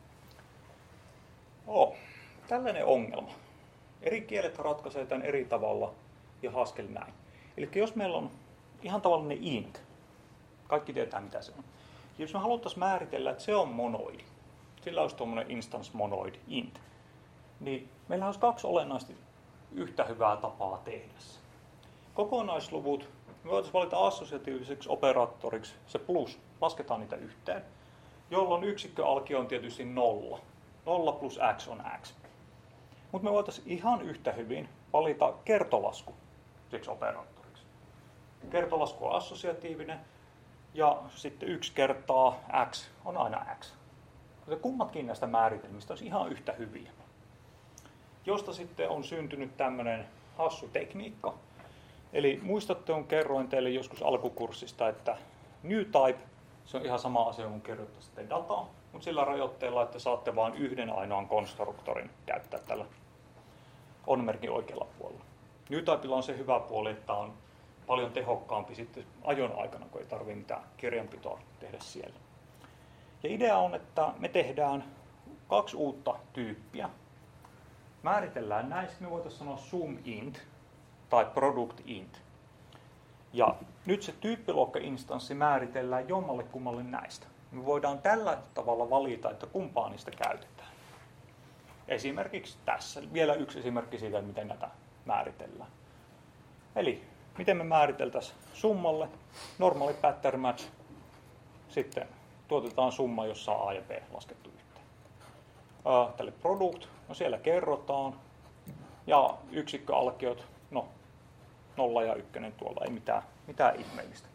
Oh, tällainen ongelma. Eri kielet ratkaisee tämän eri tavalla ja Haskell näin. Eli jos meillä on ihan tavallinen int, kaikki tietää mitä se on. Ja jos me haluttaisiin määritellä, että se on monoidi, sillä olisi tuommoinen instance monoid int, niin meillä olisi kaksi olennaisesti yhtä hyvää tapaa tehdä se. Kokonaisluvut, me voitaisiin valita assosiatiiviseksi operaattoriksi se plus, lasketaan niitä yhteen, jolloin yksikköalkio on tietysti nolla. Nolla plus x on x. Mutta me voitaisiin ihan yhtä hyvin valita kertolasku siksi operaattoriksi. Kertolasku on assosiatiivinen ja sitten yksi kertaa x on aina x. Ja kummatkin näistä määritelmistä olisi ihan yhtä hyviä. Josta sitten on syntynyt tämmöinen hassu tekniikka. Eli muistatte, kun kerroin teille joskus alkukurssista, että new type, se on ihan sama asia kuin kirjoittaisitte dataa, mutta sillä rajoitteella, että saatte vain yhden ainoan konstruktorin käyttää tällä on-merkin oikealla puolella. NewTypella on se hyvä puoli, että on paljon tehokkaampi sitten ajon aikana, kun ei tarvitse mitään kirjanpitoa tehdä siellä. Ja idea on, että me tehdään kaksi uutta tyyppiä. Määritellään näistä, me voitaisiin sanoa sum int tai product int. Ja nyt se tyyppiluokka-instanssi määritellään jommalle kummalle näistä. Me voidaan tällä tavalla valita, että kumpaa niistä käytetään. Esimerkiksi tässä. Vielä yksi esimerkki siitä, miten näitä määritellään. Eli miten me määriteltäisiin summalle normaali pattern match. Sitten tuotetaan summa, jossa on A ja B laskettu yhteen. Tälle product, no siellä kerrotaan. Ja yksikköalkiot, no nolla ja ykkönen tuolla, ei mitään, mitään ihmeellistä.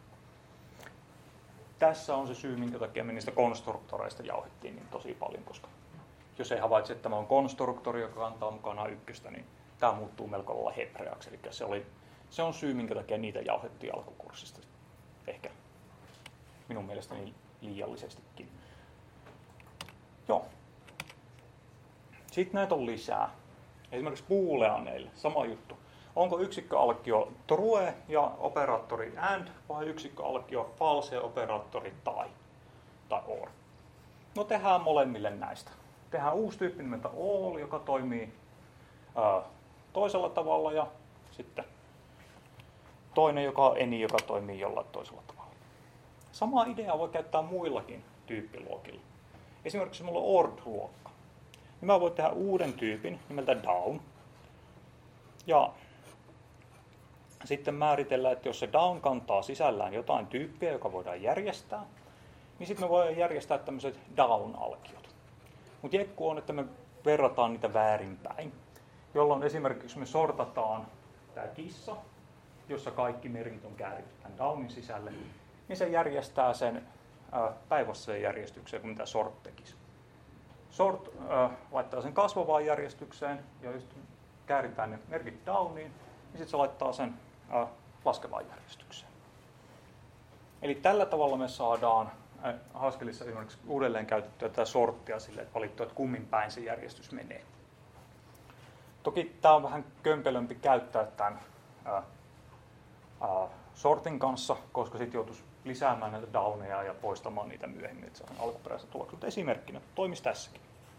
Tässä on se syy, minkä takia me niistä konstruktoreista jauhettiin niin tosi paljon, koska jos ei havaitse, että tämä on konstruktori, joka kantaa mukanaan ykköstä, niin tämä muuttuu melko lailla hebreaksi. Eli se, oli, se on syy, minkä takia niitä jauhettiin alkukurssista. Ehkä minun mielestäni liiallisestikin. Joo. Sitten näitä on lisää. Esimerkiksi booleaneille, sama juttu. Onko yksikköalkio true ja operaattori and vai yksikköalkio false ja operaattori tai, tai or? No tehdään molemmille näistä. Tehdään uusi tyyppi nimeltä all, joka toimii ää, toisella tavalla ja sitten toinen, joka on any, joka toimii jollain toisella tavalla. Sama idea voi käyttää muillakin tyyppiluokilla. Esimerkiksi mulla on ord-luokka. Niin mä voin tehdä uuden tyypin nimeltä down. Ja sitten määritellään, että jos se down kantaa sisällään jotain tyyppiä, joka voidaan järjestää, niin sitten me voidaan järjestää tämmöiset down-alkiot. Mutta jekku on, että me verrataan niitä väärinpäin, jolloin esimerkiksi me sortataan tämä kissa, jossa kaikki merkit on kääritty tämän downin sisälle, niin se järjestää sen päinvastaiseen järjestykseen kuin mitä sort tekisi. Sort äh, laittaa sen kasvavaan järjestykseen, ja jos kääritään ne merkit downiin, niin sitten se laittaa sen äh, laskevaan järjestykseen. Eli tällä tavalla me saadaan äh, Haskellissa esimerkiksi uudelleen käytettyä tätä sorttia sille, että valittua, että kummin päin se järjestys menee. Toki tämä on vähän kömpelömpi käyttää tämän äh, äh, sortin kanssa, koska sitten joutuisi lisäämään näitä downeja ja poistamaan niitä myöhemmin, että se on alkuperäisestä tuloksesta. Mutta esimerkkinä toimisi tässäkin.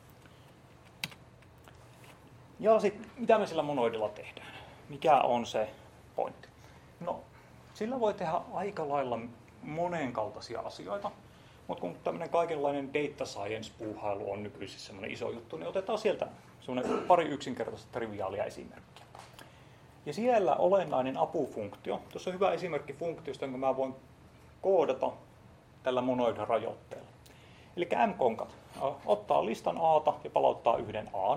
Ja sitten, mitä me sillä monoidilla tehdään? Mikä on se pointti? No, sillä voi tehdä aika lailla monenkaltaisia asioita, mutta kun tämmöinen kaikenlainen data science-puuhailu on nykyisin semmoinen iso juttu, niin otetaan sieltä semmoinen pari yksinkertaista triviaalia esimerkkiä. Ja siellä olennainen apufunktio, tuossa on hyvä esimerkki funktiosta, jonka mä voin koodata tällä monoid-rajoitteella. Eli mkonkat ottaa listan A:ta ja palauttaa yhden A:n.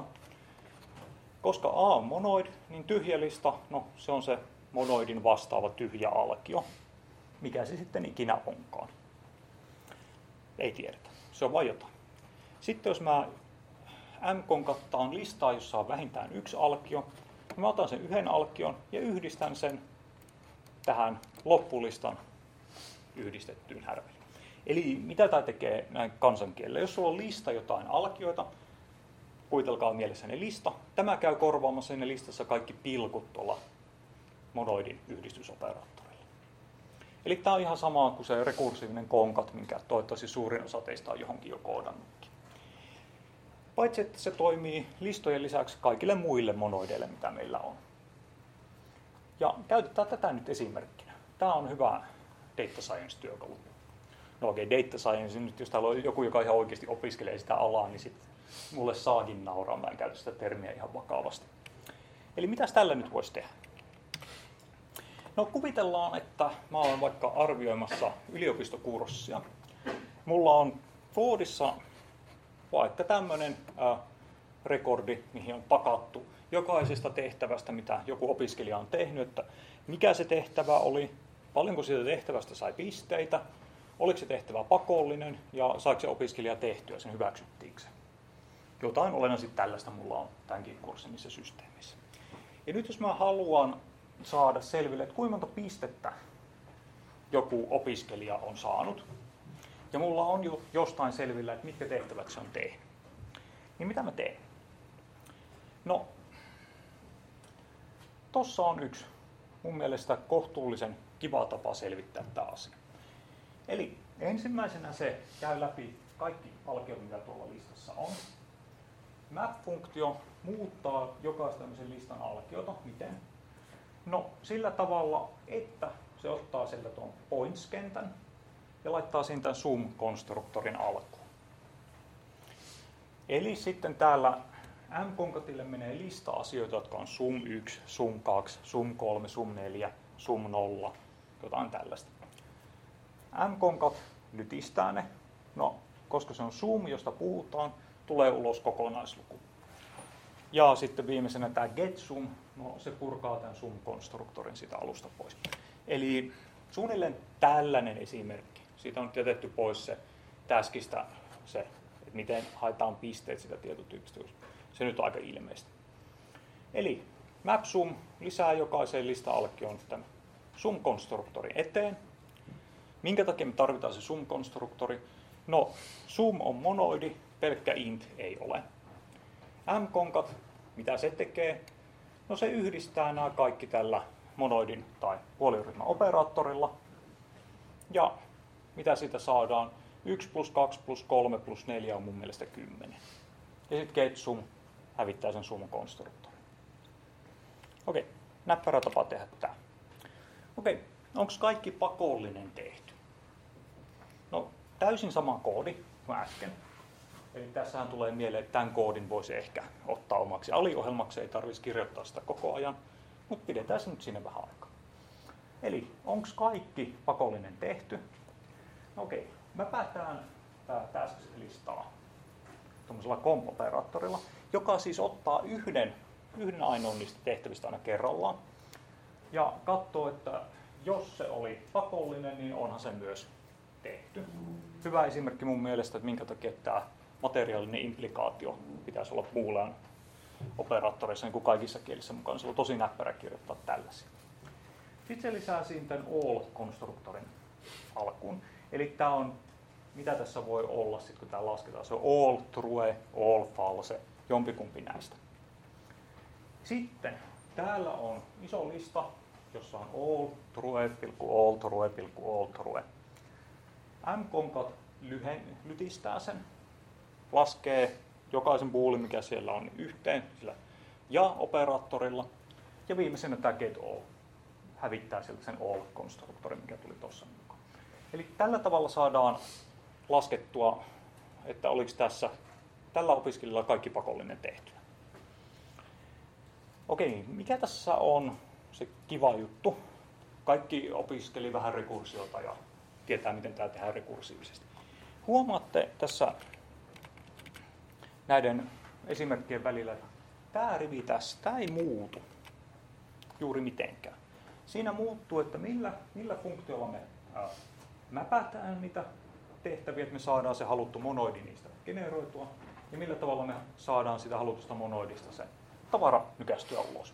Koska A on monoid, niin tyhjä lista, no se on se monoidin vastaava tyhjä alkio. Mikä se sitten ikinä onkaan. Ei tiedetä. Se on vain jotain. Sitten jos mä mkonkattaan listaa, jossa on vähintään yksi alkio, niin mä otan sen yhden alkion ja yhdistän sen tähän loppulistan yhdistettyyn härveliin. Eli mitä tämä tekee näin kansankielellä? Jos sulla on lista jotain alkioita, kuvitelkaa mielessäni lista. Tämä käy korvaamassa sinne listassa kaikki pilkut tuolla monoidin yhdistysoperaattorilla. Eli tämä on ihan sama kuin se rekursiivinen konkat, minkä toivottavasti suurin osa teistä on johonkin jo koodannutkin. Paitsi että se toimii listojen lisäksi kaikille muille monoideille, mitä meillä on. Ja käytetään tätä nyt esimerkkinä. Tämä on hyvä data science-työkalu. No okei, okay, data science, nyt jos täällä on joku, joka ihan oikeasti opiskelee sitä alaa, niin sitten mulle saakin nauraa, mä en käytä sitä termiä ihan vakavasti. Eli mitäs tällä nyt voisi tehdä? No kuvitellaan, että mä olen vaikka arvioimassa yliopistokurssia. Mulla on koodissa vaikka tämmöinen äh, rekordi, mihin on pakattu jokaisesta tehtävästä, mitä joku opiskelija on tehnyt, että mikä se tehtävä oli, paljonko siitä tehtävästä sai pisteitä, oliko se tehtävä pakollinen ja saiko se opiskelija tehtyä, sen hyväksyttiinkö se. Jotain olennaisesti tällaista mulla on tämänkin kurssin niissä systeemissä. Ja nyt jos mä haluan saada selville, että kuinka monta pistettä joku opiskelija on saanut, ja mulla on jo jostain selvillä, että mitkä tehtävät se on tehnyt, niin mitä mä teen? No, tossa on yksi mun mielestä kohtuullisen kiva tapa selvittää tämä asia. Eli ensimmäisenä se käy läpi kaikki alkiot, mitä tuolla listassa on. Map-funktio muuttaa jokaista tämmöisen listan alkiota. Miten? No sillä tavalla, että se ottaa sieltä tuon points-kentän ja laittaa siinä tämän sum-konstruktorin alkuun. Eli sitten täällä M-konkatille menee lista asioita, jotka on sum yksi, sum kaksi, sum kolme, sum neljä, sum nolla, jotain tällaista. M-konkat lytistää ne. No, koska se on sum, josta puhutaan, tulee ulos kokonaisluku. Ja sitten viimeisenä tämä getSum, no se purkaa tämän sum-konstruktorin sitä alusta pois. Eli suunnilleen tällainen esimerkki. Siitä on jätetty pois se taskista se, että miten haetaan pisteet sitä tietotyypistä. Se nyt on aika ilmeistä. Eli mapSum lisää jokaiseen lista-alkioon tämän sum-konstruktorin eteen. Minkä takia me tarvitaan se sum-konstruktori? No, sum on monoidi, pelkkä int ei ole. M-konkat, mitä se tekee? No se yhdistää nämä kaikki tällä monoidin tai puoliryhmän operaattorilla. Ja mitä siitä saadaan? yksi plus kaksi plus kolme plus neljä on mun mielestä kymmenen. Ja sitten getSum hävittää sen sum-konstruktorin. Okei, näppärä tapa tehdä tämä. Okei, onko kaikki pakollinen tehty? No, täysin sama koodi kuin äsken. Eli tässähän tulee mieleen, että tämän koodin voisi ehkä ottaa omaksi aliohjelmaksi, ei tarvitsisi kirjoittaa sitä koko ajan, mutta pidetään se nyt siinä vähän aikaa. Eli onko kaikki pakollinen tehty? No okei, mä päätään tämä tasks-listaa tuollaisella comp-operaattorilla, joka siis ottaa yhden, yhden ainoan niistä tehtävistä aina kerrallaan ja katsoo, että jos se oli pakollinen, niin onhan se myös tehty. Hyvä esimerkki mun mielestä, että minkä takia tämä materiaalinen implikaatio pitäisi olla boolean operaattoreissa niin kuin kaikissa kielissä mukaan. Se on tosi näppärä kirjoittaa tällaisia. Sitten se lisää siinä tämän all-konstruktorin alkuun. Eli tämä on, mitä tässä voi olla, sit kun tämä lasketaan. Se on all true, all false, jompikumpi näistä. Sitten täällä on iso lista, jossa on all true, all true, all true. M-konkat lytistää sen, laskee jokaisen boolin, mikä siellä on, yhteen sillä ja-operaattorilla. Ja viimeisenä tämä getAll hävittää sieltä sen all-konstruktorin, mikä tuli tuossa mukaan. Eli tällä tavalla saadaan laskettua, että oliko tässä tällä opiskelijalla kaikki pakollinen tehty. Okei, mikä tässä on se kiva juttu? Kaikki opiskeli vähän rekursiota ja tietää, miten tämä tehdään rekursiivisesti. Huomaatte tässä näiden esimerkkien välillä, että tämä rivi tässä, tämä ei muutu juuri mitenkään. Siinä muuttuu, että millä, millä funktiolla me ää, mäpätään niitä tehtäviä, että me saadaan se haluttu monoidi niistä generoitua, ja millä tavalla me saadaan sitä halutusta monoidista se tavara nykästyä ulos.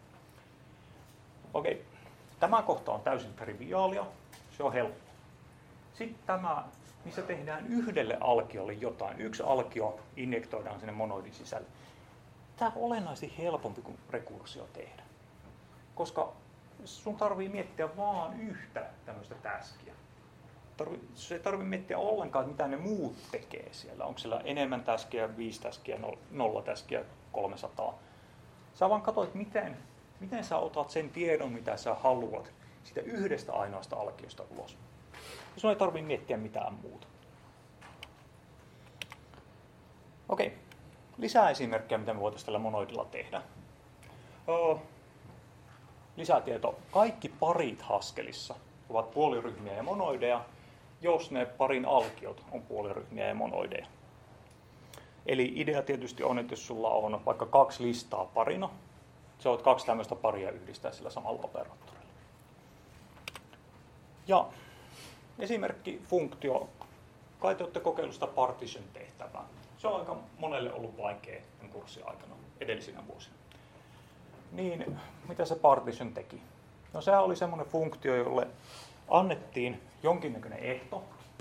Okei, tämä kohta on täysin triviaalia, se on helppo. Sitten tämä, missä tehdään yhdelle alkiolle jotain, yksi alkio injektoidaan sinne monoidin sisälle. Tämä on olennaisesti helpompi kuin rekursio tehdä, koska sun tarvii miettiä vaan yhtä tämmöistä taskia. Se ei tarvitse miettiä ollenkaan, että mitä ne muut tekee siellä. Onko siellä enemmän taskia, viisi taskia, nolla taskia, kolmesataa. Sä vaan katsoit, miten, miten sä otat sen tiedon, mitä sä haluat, sitä yhdestä ainoasta alkiosta ulos. Ja sun ei tarvitse miettiä mitään muuta. Okei, lisää esimerkkejä, mitä me voitaisiin tällä monoidilla tehdä. Öö, lisätieto. Kaikki parit Haskellissa ovat puoliryhmiä ja monoideja, jos ne parin alkiot on puoliryhmiä ja monoideja. Eli idea tietysti on, että jos sulla on vaikka kaksi listaa parina, sä voit kaksi tämmöistä paria yhdistää sillä samalla operaattorilla. Ja esimerkki funktio. Kai te olette kokeillut sitä partition-tehtävää. Se on aika monelle ollut vaikea tämän kurssin aikana, edellisinä vuosina. Niin, mitä se partition teki? No sehän oli semmoinen funktio, jolle annettiin jonkinnäköinen ehto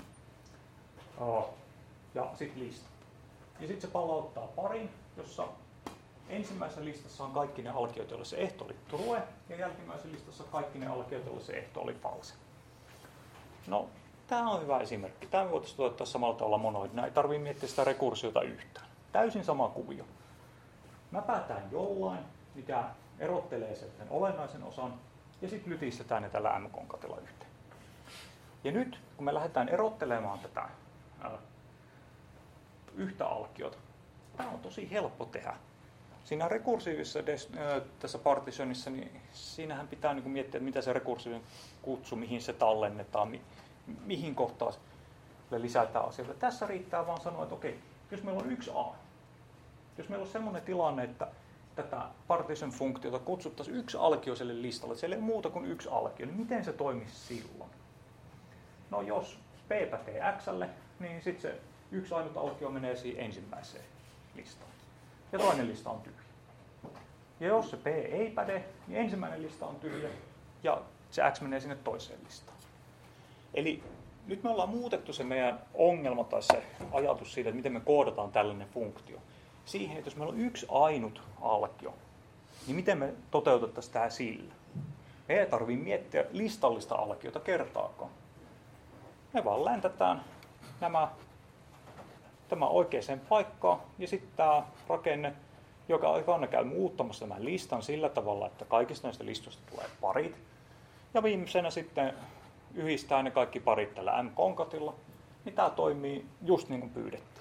ja sitten lista. Ja sitten se palauttaa parin, jossa ensimmäisessä listassa on kaikki ne alkiot, joille se ehto oli true, ja jälkimmäisessä listassa kaikki ne alkiot, joille se ehto oli false. No, Tämä on hyvä esimerkki. Tämä voitaisiin toteuttaa samalla tavalla monoidina. Ei tarvitse miettiä sitä rekursiota yhtään. Täysin sama kuvio. Mäpätään jollain, mikä erottelee sen olennaisen osan, ja sitten lytistetään ne tällä M-konkatilla yhteen. Ja nyt, kun me lähdetään erottelemaan tätä ää, yhtä alkiota, tämä on tosi helppo tehdä. Siinä rekursiivisessa des, ää, tässä partitionissa, niin siinähän pitää niin kuin miettiä, että mitä se rekursiivinen kutsu, mihin se tallennetaan, mi, mihin kohtaan sille lisätään asioita. Tässä riittää vaan sanoa, että okei, jos meillä on yksi A, jos meillä on sellainen tilanne, että tätä partition-funktiota kutsuttaisiin yksi alkio sille listalle, että siellä ei ole muuta kuin yksi alkio, niin miten se toimisi silloin? No jos P pätee X:lle, niin sitten se yksi ainut alkio menee siihen ensimmäiseen listaan. Ja toinen lista on tyhjä. Ja jos se P ei päde, niin ensimmäinen lista on tyhjä ja se X menee sinne toiseen listaan. Eli nyt me ollaan muutettu se meidän ongelma tai se ajatus siitä, että miten me koodataan tällainen funktio. Siihen, että jos meillä on yksi ainut alkio, niin miten me toteutettaisiin tämä sillä? Me ei tarvitse miettiä listallista alkiota kertaakaan. Me vaan läntätään nämä, tämä oikeaan paikkaan ja sitten tämä rakenne, joka aina käy muuttamassa tämän listan sillä tavalla, että kaikista näistä listoista tulee parit. Ja viimeisenä sitten yhdistää ne kaikki parit tällä M-konkatilla, niin tämä toimii just niin kuin pyydettiin.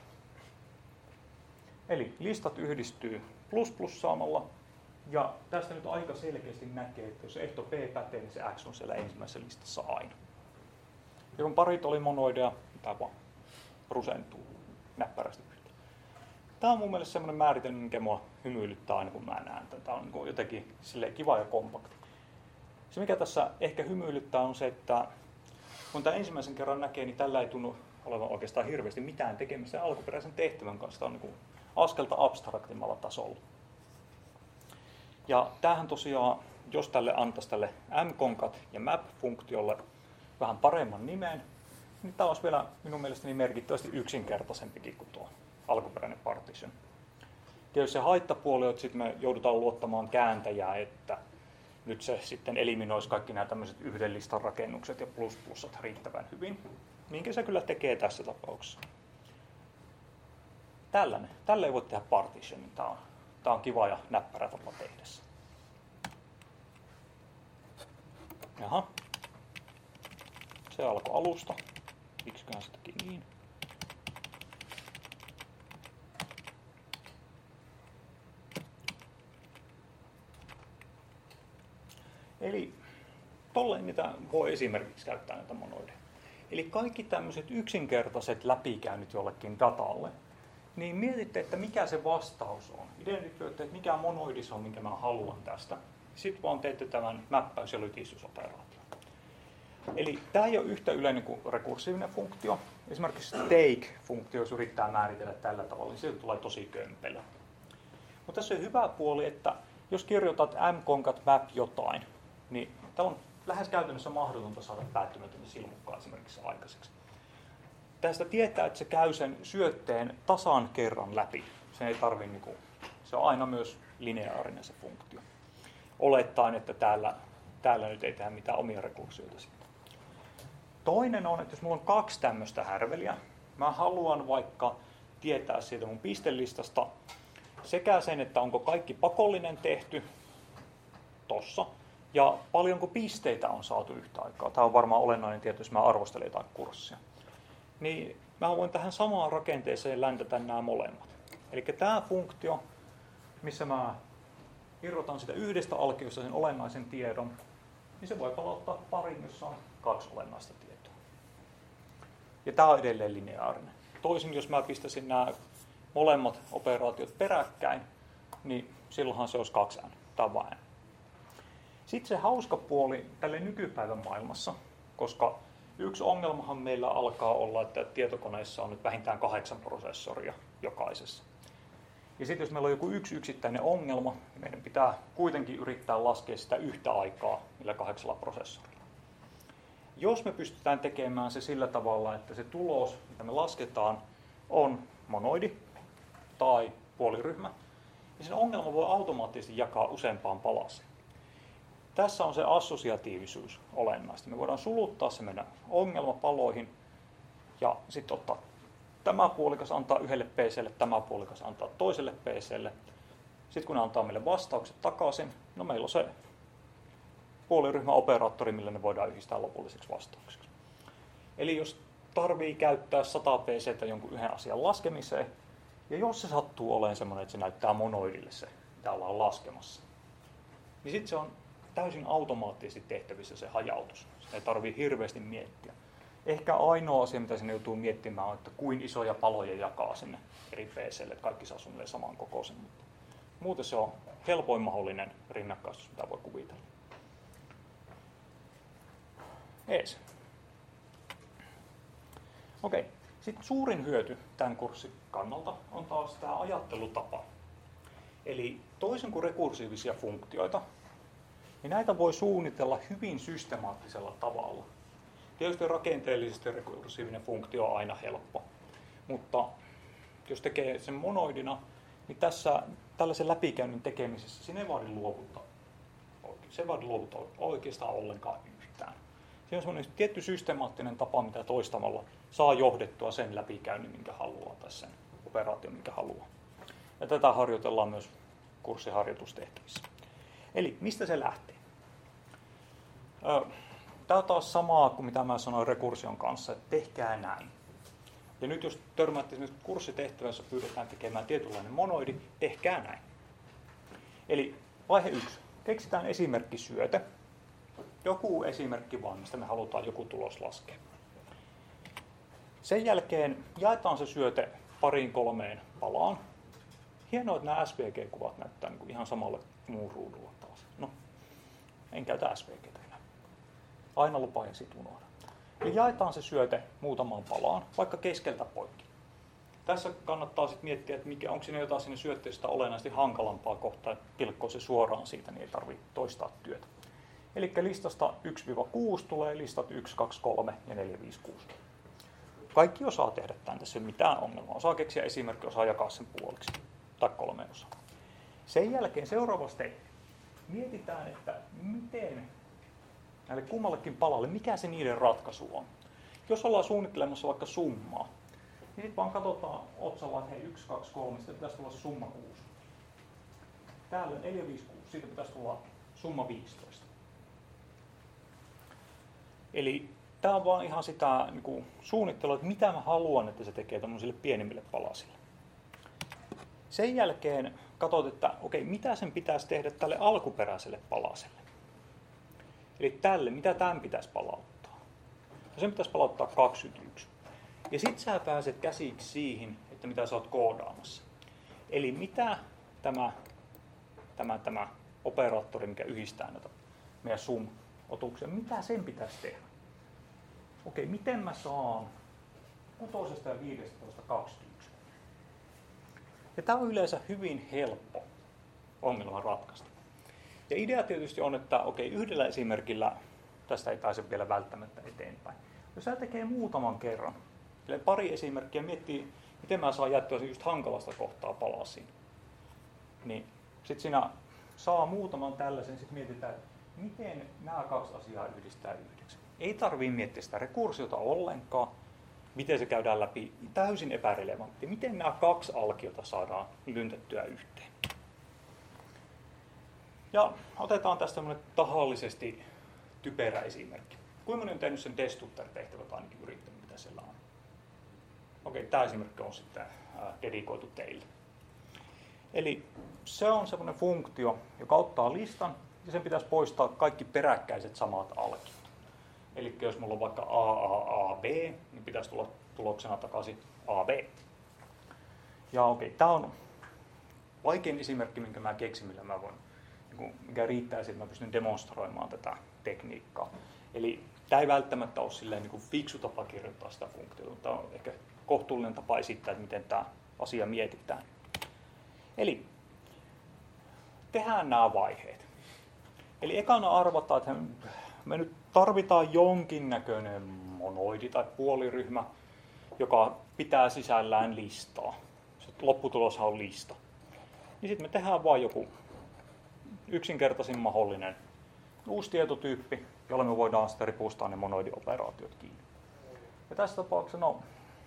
Eli listat yhdistyy plus plus saamalla, ja tästä nyt aika selkeästi näkee, että jos ehto P pätee, niin se X on siellä ensimmäisessä listassa aina. Ja kun parit oli monoideja, niin tämä vaan rusentuu näppärästi yhteen. Tämä on mun mielestä semmoinen määritelmä, mikä mua hymyilyttää aina, kun mä näen tätä. Tämä on jotenkin silleen kiva ja kompakti. Se, mikä tässä ehkä hymyilyttää, on se, että kun tämä ensimmäisen kerran näkee, niin tällä ei tunnu olevan oikeastaan hirveästi mitään tekemistä alkuperäisen tehtävän kanssa. Tämä on niin kuin askelta abstraktimmalla tasolla. Ja tämähän tosiaan, jos tälle antaisi tälle mconcat ja map-funktiolle vähän paremman nimen, niin tämä olisi vielä minun mielestäni merkittävästi yksinkertaisempikin kuin tuo alkuperäinen partition. Tietysti se haittapuoli on, että sitten me joudutaan luottamaan kääntäjää, että nyt se sitten eliminoisi kaikki nämä tämmöiset yhden listan rakennukset ja plus-plussat riittävän hyvin, minkä se kyllä tekee tässä tapauksessa. Tällainen. Tällä ei voi tehdä partitionin. Tämä on, tämä on kiva ja näppärä tapa tehdä se. Jaha. Se alkoi alusta. Miksiköhän se teki niin? Eli tolleen niitä voi esimerkiksi käyttää näitä monoideja. Eli kaikki tämmöiset yksinkertaiset läpikäynnit jollekin datalle, niin mietitte, että mikä se vastaus on. Identifioitte, että mikä monoidi se on, minkä mä haluan tästä. Sitten vaan teette tämän mäppäys- ja lytistysoperaation. Eli tämä ei ole yhtä yleinen kuin rekursiivinen funktio. Esimerkiksi take-funktio, jos yrittää määritellä tällä tavalla, niin siitä tulee tosi kömpelö. Mutta tässä on hyvä puoli, että jos kirjoitat mconcat map jotain, niin tämä on lähes käytännössä mahdotonta saada päättymätöntä silmukkaa esimerkiksi aikaiseksi. Tästä tietää, että se käy sen syötteen tasan kerran läpi. Se ei tarvitse, niin kuin, se on aina myös lineaarinen se funktio. Olettaen, että täällä, täällä nyt ei tehdä mitään omia rekursioita sitten. Toinen on, että jos mulla on kaksi tämmöistä härveliä, mä haluan vaikka tietää siitä mun pistelistasta sekä sen, että onko kaikki pakollinen tehty tossa, ja paljonko pisteitä on saatu yhtä aikaa. Tämä on varmaan olennainen tieto, jos mä arvostelen jotain kurssia. Niin mä voin tähän samaan rakenteeseen läntätä nämä molemmat. Eli tämä funktio, missä mä irrotan sitä yhdestä alkiosta sen olennaisen tiedon, niin se voi palauttaa parin, jossa on kaksi olennaista tietoa. Ja tämä on edelleen lineaarinen. Toisin, jos mä pistäisin nämä molemmat operaatiot peräkkäin, niin silloinhan se olisi kaksi n. Tämä on vain n. Sitten se hauska puoli tälle nykypäivän maailmassa, koska yksi ongelmahan meillä alkaa olla, että tietokoneissa on nyt vähintään kahdeksan prosessoria jokaisessa. Ja sitten jos meillä on joku yksi yksittäinen ongelma, niin meidän pitää kuitenkin yrittää laskea sitä yhtä aikaa niillä kahdeksalla prosessorilla. Jos me pystytään tekemään se sillä tavalla, että se tulos, mitä me lasketaan, on monoidi tai puoliryhmä, niin sen ongelma voi automaattisesti jakaa useampaan palaseen. tässä on se assosiatiivisuus olennaista. Me voidaan suluttaa se meidän ongelmapaloihin ja sitten ottaa tämä puolikas antaa yhdelle P C:lle, tämä puolikas antaa toiselle P C:lle. Sitten kun ne antaa meille vastaukset takaisin, no meillä on se puoliryhmäoperaattori, millä ne voidaan yhdistää lopulliseksi vastaukseksi. Eli jos tarvii käyttää sata P C:tä jonkun yhden asian laskemiseen, ja jos se sattuu olemaan semmoinen, että se näyttää monoidille se, mitä ollaan laskemassa, niin sitten se on täysin automaattisesti tehtävissä se hajautus. Sitä ei tarvitse hirveästi miettiä. Ehkä ainoa asia, mitä sinne joutuu miettimään, on, että kuinka isoja paloja jakaa sinne eri P C:lle, että kaikki saa suunnilleen saman kokoisen. Mutta muuten se on helpoin mahdollinen rinnakkaistus, mitä voi kuvitella. Ees. Okei. Sitten suurin hyöty tämän kurssin kannalta on taas tämä ajattelutapa. Eli toisin kuin rekursiivisia funktioita, niin näitä voi suunnitella hyvin systemaattisella tavalla. Tietysti rakenteellisesti rekursiivinen funktio on aina helppo, mutta jos tekee sen monoidina, niin tässä tällaisen läpikäynnin tekemisessä siinä ei vaadi luovuttaa, se ei vaadi luovuttaa oikeastaan ollenkaan yhtään. Siinä on semmoinen tietty systemaattinen tapa, mitä toistamalla saa johdettua sen läpikäynnin, minkä haluaa, tai sen operaation, minkä haluaa. Ja tätä harjoitellaan myös kurssiharjoitustehtävissä. Eli mistä se lähtee? Tämä on taas samaa kuin mitä mä sanoin rekursion kanssa, että tehkää näin. Ja nyt jos törmäätte kurssitehtävässä pyydetään tekemään tietynlainen monoidi, tehkää näin. Eli vaihe yksi. Keksitään esimerkkisyöte. Joku esimerkki vaan, mistä me halutaan joku tulos laskea. Sen jälkeen jaetaan se syöte pariin kolmeen palaan. Hienoa, että nämä S V G-kuvat näyttää niin kuin ihan samalle muun ruudulla taas. No, en käytä S V G:tä enää. Aina lupaa ja sit unohda. Eli jaetaan se syöte muutamaan palaan, vaikka keskeltä poikki. Tässä kannattaa sitten miettiä, että mikä, onko siinä jotain siinä syötteestä olennaisesti hankalampaa kohtaa, että pilkkoo se suoraan siitä, niin ei tarvitse toistaa työtä. Eli listasta yksi kuusi tulee listat yksi, kaksi, kolme ja neljä, viisi, kuusi. Kaikki osaa tehdä tämän, tässä ei ole mitään ongelmaa. Osaa keksiä esimerkki, osaa jakaa sen puoliksi tai kolme osaa. Sen jälkeen seuraava step. Mietitään, että miten näille kummallekin palalle, mikä se niiden ratkaisu on. Jos ollaan suunnittelemassa vaikka summaa, niin sitten vaan katsotaan otsalla, että hei yksi, kaksi, kolme, sitten pitäisi tulla se summa kuusi. Täällä neljä, viisi, kuusi, siitä pitäisi tulla summa viisitoista. Eli tämä on vaan ihan sitä niin kuin suunnittelua, että mitä mä haluan, että se tekee tämmöisille pienimmille palasille. Sen jälkeen katsot, että okei, mitä sen pitäisi tehdä tälle alkuperäiselle palaselle. Eli tälle, mitä tämän pitäisi palauttaa. Ja sen pitäisi palauttaa kaksikymmentäyksi. Ja sit sä pääset käsiksi siihen, että mitä sä oot koodaamassa. Eli mitä tämä, tämä, tämä operaattori, mikä yhdistää näitä meidän sum-otuksia, mitä sen pitäisi tehdä? Okei, miten mä saan kutosesta ja viidestätoista kaksikymmentäyksi? Ja tämä on yleensä hyvin helppo ongelman ratkaista. Ja idea tietysti on, että okei, yhdellä esimerkillä tästä ei pääse vielä välttämättä eteenpäin. Jos sä tekee muutaman kerran, eli pari esimerkkiä miettii, miten mä saan jättöä just hankalasta kohtaa palasiin, niin sitten siinä saa muutaman tällaisen, sitten mietitään, että miten nämä kaksi asiaa yhdistää yhdeksi. Ei tarvitse miettiä sitä rekursiota ollenkaan, miten se käydään läpi, täysin epärelevantti. Miten nämä kaksi alkiota saadaan lyntettyä yhteen. Ja otetaan tästä tämmöinen tahallisesti typerä esimerkki. Kuinka moni on tehnyt sen destructor-tehtävät ainakin yrittänyt, mitä siellä on? Okei, tämä esimerkki on sitten äh, dedikoitu teille. Eli se on semmoinen funktio, joka ottaa listan ja sen pitäisi poistaa kaikki peräkkäiset samat alkiot. Eli jos mulla on vaikka A, A, A, B, niin pitäisi tulla tuloksena takaisin A, B. Ja okei, tämä on vaikein esimerkki, minkä mä keksin, millä mä voin, mikä riittää, että mä pystyn demonstroimaan tätä tekniikkaa. Eli tämä ei välttämättä ole silleen niin kuin fiksu tapa kirjoittaa sitä funktiota, mutta on ehkä kohtuullinen tapa esittää, että miten tämä asia mietitään. Eli tehdään nämä vaiheet. Eli ekana arvataan, että me nyt tarvitaan jonkinnäköinen monoidi tai puoliryhmä, joka pitää sisällään listaa. Se lopputuloshan on lista. Niin sitten me tehdään vain joku yksinkertaisin mahdollinen uusi tietotyyppi, jolla me voidaan sitten ripustaa ne monoidioperaatiot kiinni. Ja tässä tapauksessa, no,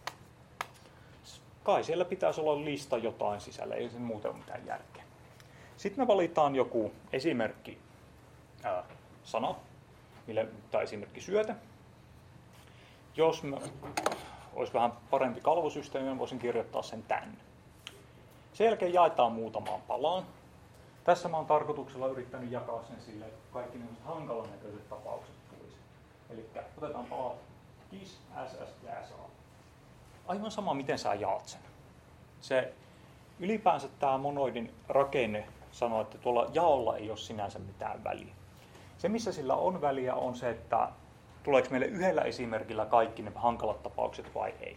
kai siellä pitäisi olla lista jotain sisällä, ei sen muuten ole mitään järkeä. Sitten me valitaan joku esimerkki ää, sana, mille, tai esimerkki syöte. Jos me, olisi vähän parempi kalvosysteemi, niin voisin kirjoittaa sen tänne. Sen jälkeen jaetaan muutamaan palaan. Tässä mä oon tarkoituksella yrittänyt jakaa sen silleen, että kaikki ne hankalan näköiset tapaukset tulisi. Eli otetaan palat kis, ss ja sa. Aivan sama, miten sä jaat sen. Se, ylipäänsä tämä monoidin rakenne sanoo, että tuolla jaolla ei ole sinänsä mitään väliä. Se, missä sillä on väliä, on se, että tuleeko meille yhdellä esimerkillä kaikki ne hankalat tapaukset vai ei.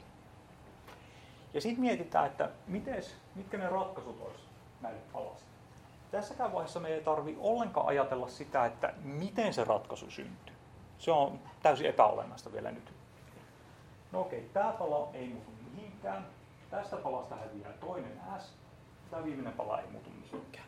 Ja sitten mietitään, että mites, mitkä ne ratkaisut olisi näille palasille. Tässäkään vaiheessa me ei tarvitse ollenkaan ajatella sitä, että miten se ratkaisu syntyy. Se on täysin epäolennaista vielä nyt. No okei, tämä pala ei muutu mihinkään. Tästä palasta häviää toinen S. Tämä viimeinen pala ei muutu mihinkään.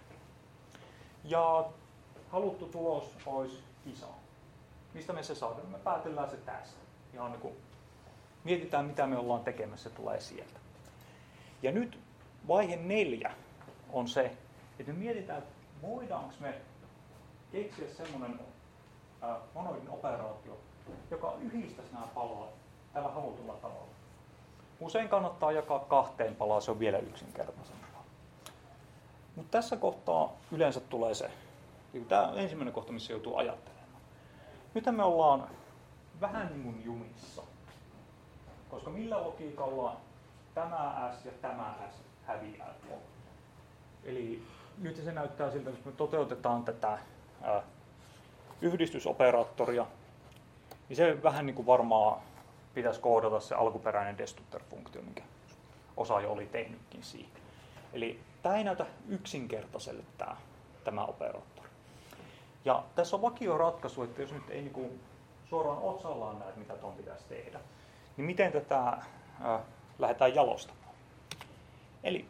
Ja haluttu tulos olisi kisa. Mistä me se saadaan? Me päätellään se tästä. Ihan niin kuin mietitään, mitä me ollaan tekemässä, se tulee sieltä. Ja nyt vaihe neljä on se, että me mietitään, että voidaanko me keksiä semmoinen äh, monoidin operaatio, joka yhdistäisi nämä palat tällä halutulla tavalla. Usein kannattaa jakaa kahteen palaan, se on vielä yksinkertaisempaa. Mutta tässä kohtaa yleensä tulee se, tämä on ensimmäinen kohta, missä joutuu ajattelemaan. Nyt me ollaan vähän niin kuin jumissa, koska millä logiikalla tämä S ja tämä S häviää tuolla. Eli nyt se näyttää siltä, että jos me toteutetaan tätä ää, yhdistysoperaattoria, niin se vähän niin kuin varmaan pitäisi koodata se alkuperäinen destructor-funktio, minkä osa jo oli tehnytkin siihen. Eli tämä ei näytä yksinkertaiselle tämä, tämä operaattori. Ja tässä on vakio ratkaisu, että jos nyt ei niin kuin suoraan otsallaan näe, mitä tuon pitäisi tehdä, niin miten tätä ää, lähdetään jalostamaan. Eli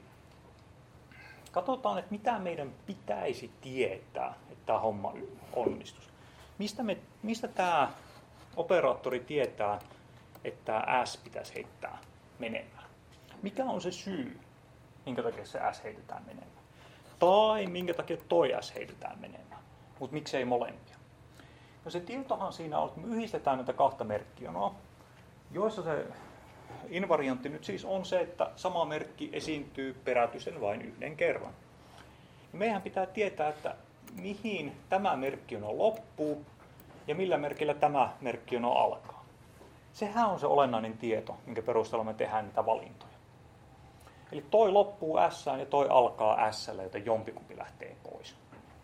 katsotaan, että mitä meidän pitäisi tietää, että tämä homma onnistuisi. Mistä, me, mistä tämä operaattori tietää, että tämä S pitäisi heittää menemään? Mikä on se syy, minkä takia se S heitetään menemään? Tai minkä takia toi S heitetään menemään? Mutta miksei molempia? No se tietohan siinä on, että me yhdistetään näitä kahta merkkionoa, joissa se invariantti nyt siis on se, että sama merkki esiintyy perätysten vain yhden kerran. Ja meidän pitää tietää, että mihin tämä merkkiono loppuu ja millä merkillä tämä merkkiono alkaa. Sehän on se olennainen tieto, minkä perusteella me tehdään niitä valintoja. Eli toi loppuu S:ään ja toi alkaa S:llä, joten jompikumpi lähtee pois.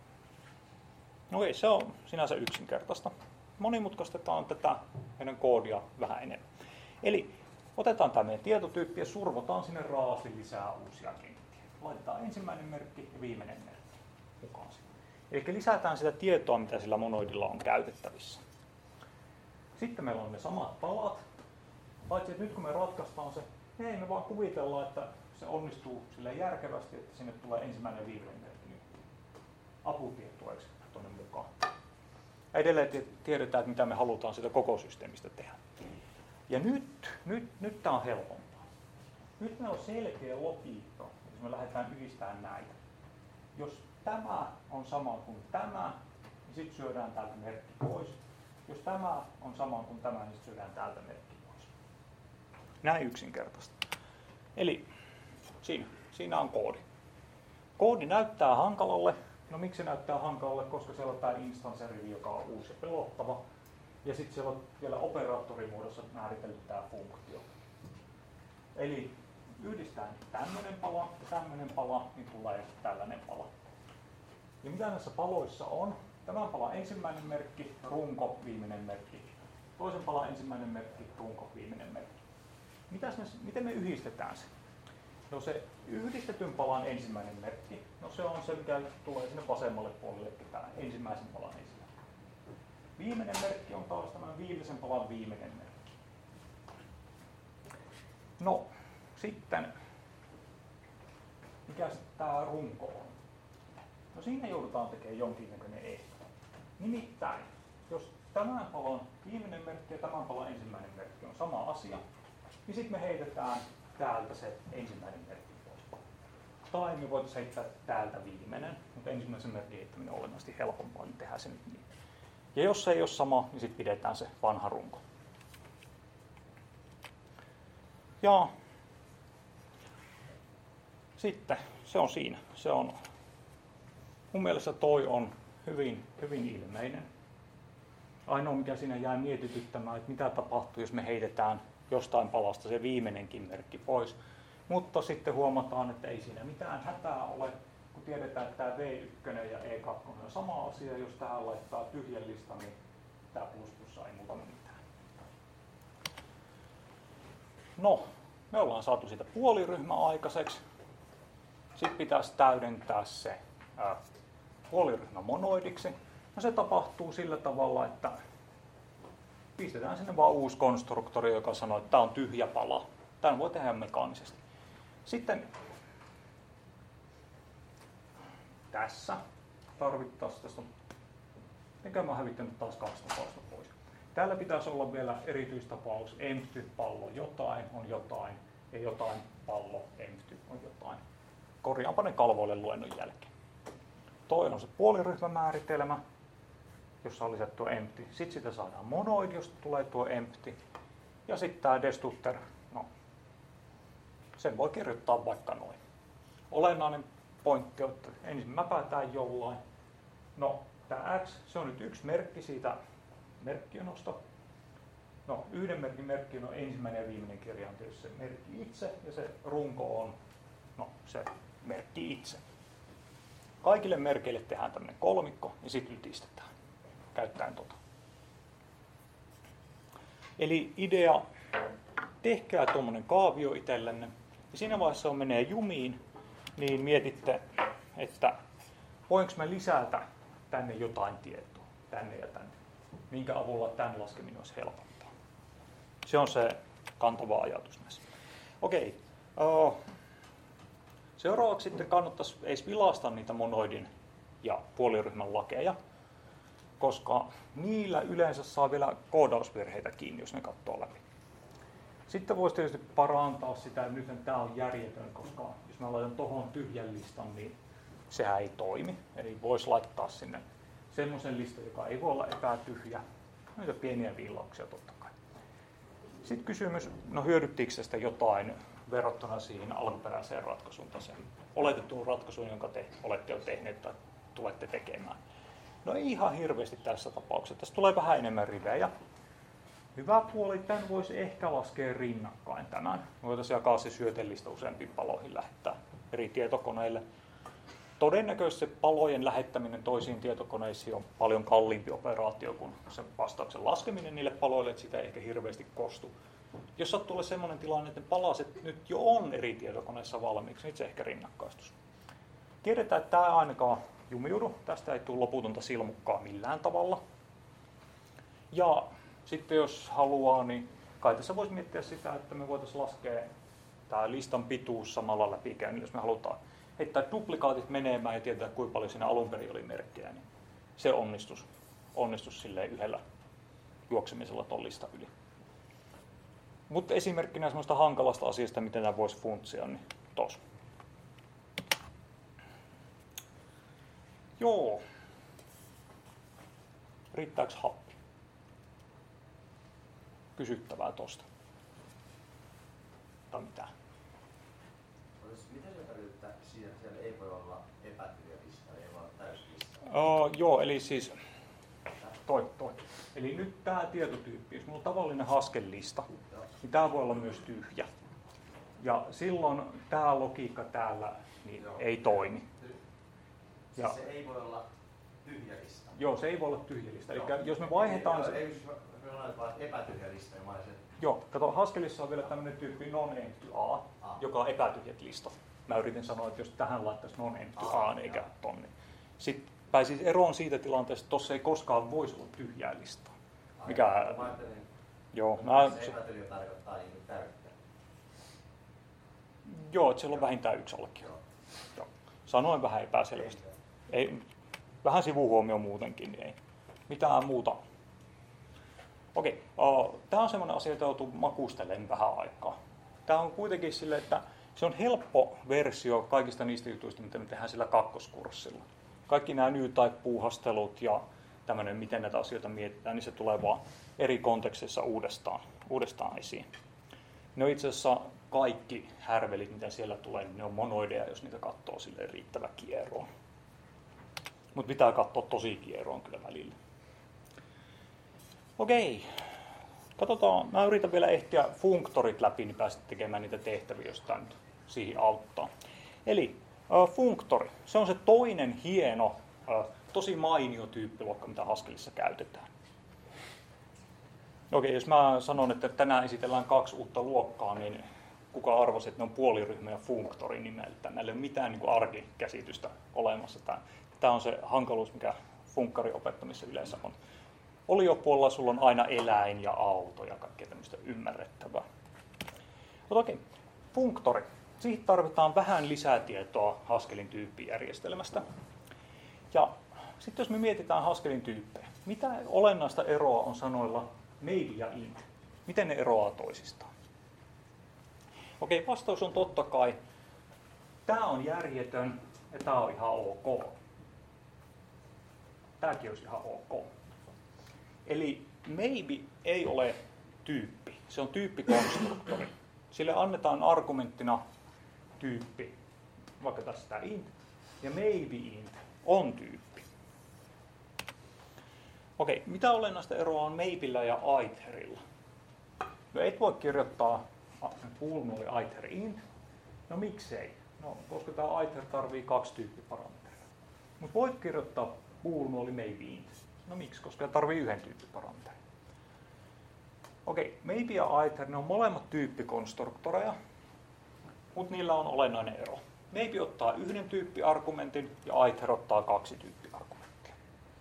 No okei, se on sinänsä yksinkertaista. Monimutkaistetaan tätä meidän koodia vähän enemmän. Eli otetaan tämä meidän tietotyyppi ja survotaan sinne raasti lisää uusia kenttiä. Laitetaan ensimmäinen merkki ja viimeinen merkki mukaan. Eli lisätään sitä tietoa, mitä sillä monoidilla on käytettävissä. Sitten meillä on ne samat palat. Paitsi että nyt kun me ratkaistaan se, niin ei me vaan kuvitellaan, että se onnistuu sille järkevästi, että sinne tulee ensimmäinen ja viimeinen merkki aputietoiksi tuonne mukaan. Edelleen tiedetään, että mitä me halutaan siitä koko systeemistä tehdä. Ja nyt, nyt, nyt tämä on helpompaa. Nyt meillä on selkeä logiikka, jos me lähdetään yhdistämään näitä. Jos tämä on sama kuin tämä, niin sitten syödään täältä merkki pois. Jos tämä on sama kuin tämä, niin sitten syödään täältä merkki pois. Näin yksinkertaista. Eli siinä, siinä on koodi. Koodi näyttää hankalalle. No miksi se näyttää hankalalle? Koska siellä on tämä instansserivi, joka on uusi ja pelottava. Ja sitten siellä on vielä operaattorimuodossa määritelty tämä funktio. Eli yhdistään tämmöinen pala ja tämmöinen pala, niin tulee tällainen pala. Ja mitä näissä paloissa on? Tämän palan ensimmäinen merkki, runko, viimeinen merkki. Toisen palan ensimmäinen merkki, runko, viimeinen merkki. Mitäs me, miten me yhdistetään se? No se yhdistetyn palan ensimmäinen merkki, no se on se, mikä tulee sinne vasemmalle puolelle, tämä ensimmäisen palan ensimmäinen. Viimeinen merkki on taas tämän viimeisen palan viimeinen merkki. No, sitten, mikä tämä runko on? No siinä joudutaan tekemään jonkinnäköinen ehto. Nimittäin, jos tämän palon viimeinen merkki ja tämän palon ensimmäinen merkki on sama asia, niin sitten me heitetään täältä se ensimmäinen merkki pois. Tai me voitaisiin heittää täältä viimeinen, mutta ensimmäisen merkin heittäminen on olennaisesti helpompaa, niin tehdään se nyt niin. Ja jos se ei ole sama, niin sitten pidetään se vanha runko. Ja sitten se on siinä. Se on, mun mielestä toi on hyvin, hyvin ilmeinen. Ainoa mikä siinä jää mietityttämään, että mitä tapahtuu, jos me heitetään jostain palasta se viimeinenkin merkki pois. Mutta sitten huomataan, että ei siinä mitään hätää ole, kun tiedetään, että tämä V yksi ja E kaksi on sama asia. Jos tähän laittaa tyhjän listan, niin tämä plus plussa ei muuta mitään. No, me ollaan saatu siitä puoliryhmä aikaiseksi. Sitten pitäisi täydentää se ää, puoliryhmä monoidiksi. No se tapahtuu sillä tavalla, että pistetään sinne vaan uusi konstruktori, joka sanoo, että tämä on tyhjä pala. Tämän voi tehdä mekaanisesti. Sitten tässä tarvittaisiin, tässä on, mikä mä oon hävittänyt taas kaksi tapausta pois. Täällä pitäisi olla vielä erityistapaus, empty, pallo, jotain on jotain, ja jotain, pallo, empty on jotain. Korjaanpa ne kalvoille luennon jälkeen. Toinen on se puoliryhmämääritelmä, jossa on lisätty empty. Sitten sitä saadaan monoid, josta tulee tuo empty. Ja sitten tämä destructor, no, sen voi kirjoittaa vaikka noin. Olennainen pointti on, että ensin mäpätään jollain. No, tämä X, se on nyt yksi merkki siitä merkkionosta. No, yhden merkin merkki on ensimmäinen ja viimeinen kirja on tietysti se merkki itse, ja se runko on no, se merkki itse. Kaikille merkeille tehdään tämmöinen kolmikko, ja sitten ytistetään, käyttäen tota. Eli idea, tehkää tuommoinen kaavio itsellenne, ja siinä vaiheessa, kun menee jumiin, niin mietitte, että voinko mä lisätä tänne jotain tietoa, tänne ja tänne, minkä avulla tämän laskeminen olisi helpompaa. Se on se kantava ajatus näissä. Okei. Uh, seuraavaksi sitten kannattaisi edes vilastaa niitä monoidin ja puoliryhmän lakeja, koska niillä yleensä saa vielä koodausvirheitä kiinni, jos ne katsoo läpi. Sitten voisi tietysti parantaa sitä, että nyt tämä on järjetön, koska jos mä laitan tuohon tyhjän listan, niin sehän ei toimi. Eli voisi laittaa sinne semmoisen listan, joka ei voi olla epätyhjä. Noita pieniä viilauksia totta kai. Sitten kysymys, no hyödyttiinkö tästä jotain verrattuna siihen alkuperäiseen ratkaisuun tai sen oletettuun ratkaisuun, jonka te olette jo tehneet tai tulette tekemään? No ei ihan hirveästi tässä tapauksessa. Tässä tulee vähän enemmän rivejä. Hyvä puoli, tämän voisi ehkä laskea rinnakkain tämän. Voitaisiin jakaa se syötellistä useampiin paloihin, lähettää eri tietokoneille. Todennäköisesti se palojen lähettäminen toisiin tietokoneisiin on paljon kalliimpi operaatio kuin sen vastauksen laskeminen niille paloille, että sitä ei ehkä hirveästi kostu. Jos sattuu semmoinen tilanne, että ne palaset nyt jo on eri tietokoneissa valmiiksi, niin se ehkä rinnakkaistus. Tiedetään, että tämä ei ainakaan jumiudu. Tästä ei tule loputonta silmukkaa millään tavalla. Ja sitten jos haluaa, niin kai tässä voisi miettiä sitä, että me voitaisiin laskea tämä listan pituus samalla läpikäynnillä, jos me halutaan heittää duplikaatit menemään ja tietää, kuinka paljon siinä alun perin oli merkkejä, niin se onnistus, onnistus silleen yhdellä juoksemisella ton listan yli. Mutta esimerkkinä semmoista hankalasta asiasta, miten nämä voisi funtsia, niin tos. Joo. Riittääkö happi? Kysyttävää tosta. Tai mitä? Mitä se tarkoittaa, että siellä ei voi olla epätyhjä lista, ei voi olla täyslista? Uh, joo, eli siis toi, toi. Eli nyt tämä tietotyyppi, jos mulla on tavallinen Haskell-lista, niin tämä voi olla myös tyhjä. Ja silloin tämä logiikka täällä niin ei toimi. Ja siis se ei voi olla tyhjä lista? Joo, se ei voi olla tyhjä lista. Eli jos me vaihdetaan se... Ei, siis me ollaan vaan epätyhjä lista. Ja sen... Joo, kato, Haskellissa on vielä tämmöinen tyyppi non-empty A, A, joka on epätyhjät listat. Mä yritin sanoa, että jos tähän laittaisi non-empty A, A eikä tonne. Sitten pääsisi eroon siitä tilanteesta, että tuossa ei koskaan voisi olla tyhjää listaa. Mikä... Mä ajattelin, joo, että mä... se epätyhjä tarkoittaa niin täyttä. Joo, että siellä on vähintään yksi allekirjoitus. Joo. Sanoin vähän epäselvästi. Ei, vähän sivuhuomio muutenkin, niin ei. Mitään muuta. Okei, uh, tämä on semmoinen asia, jota joutuu makustelemaan vähän aikaa. Tämä on kuitenkin sille, että se on helppo versio kaikista niistä jutuista, mitä me tehdään sillä kakkoskurssilla. Kaikki nämä new type-puuhastelut ja tämmöinen, miten näitä asioita mietitään, niin se tulee vaan eri kontekstissa uudestaan, uudestaan esiin. Ne on itse asiassa kaikki härvelit, mitä siellä tulee, niin ne on monoideja, jos niitä katsoo silleen riittävä kierroon. Mutta pitää katsoa tosi kierroon kyllä välillä. Okei. Katsotaan, mä yritän vielä ehtiä funktorit läpi, niin pääset tekemään niitä tehtäviä, jos tämä nyt siihen auttaa. Eli äh, funktori, se on se toinen hieno, äh, tosi mainio tyyppiluokka, mitä Haskellissa käytetään. Okei, jos mä sanon, että tänään esitellään kaksi uutta luokkaa, niin kuka arvoisi, että ne on puoliryhmä ja funktori nimeltä. Näillä ei ole mitään niin kuin arkikäsitystä olemassa. Tämä on se hankaluus, mikä funkkarin opettamisessa yleensä on. Oliopuolella sulla on aina eläin ja auto ja kaikkea tämmöistä ymmärrettävää. Mutta okei, funktori. Siihen tarvitaan vähän lisätietoa Haskellin tyyppijärjestelmästä. Ja sitten jos me mietitään Haskellin tyyppejä, mitä olennaista eroa on sanoilla maybe ja int? Miten ne eroaa toisistaan? Okei, vastaus on totta kai, tämä on järjetön ja tämä on ihan ok. Tämäkin olisi ihan ok. Eli maybe ei ole tyyppi, se on tyyppikonstruktori. Sille annetaan argumenttina tyyppi, vaikka tässä tämä int, ja maybe int on tyyppi. Okei, mitä olennaista eroa on maybeillä ja iterilla? No et voi kirjoittaa bool iter int. No miksei? No, koska tämä iter tarvii kaksi tyyppiparametria. Mutta voit kirjoittaa bool maybe int. No miksi? Koska se tarvii yhden tyyppiparametrin. Okei, maybe ja iter, ne on molemmat tyyppikonstruktoreja, mutta niillä on olennainen ero. Maybe ottaa yhden tyyppiargumentin ja iter ottaa kaksi tyyppiargumenttia.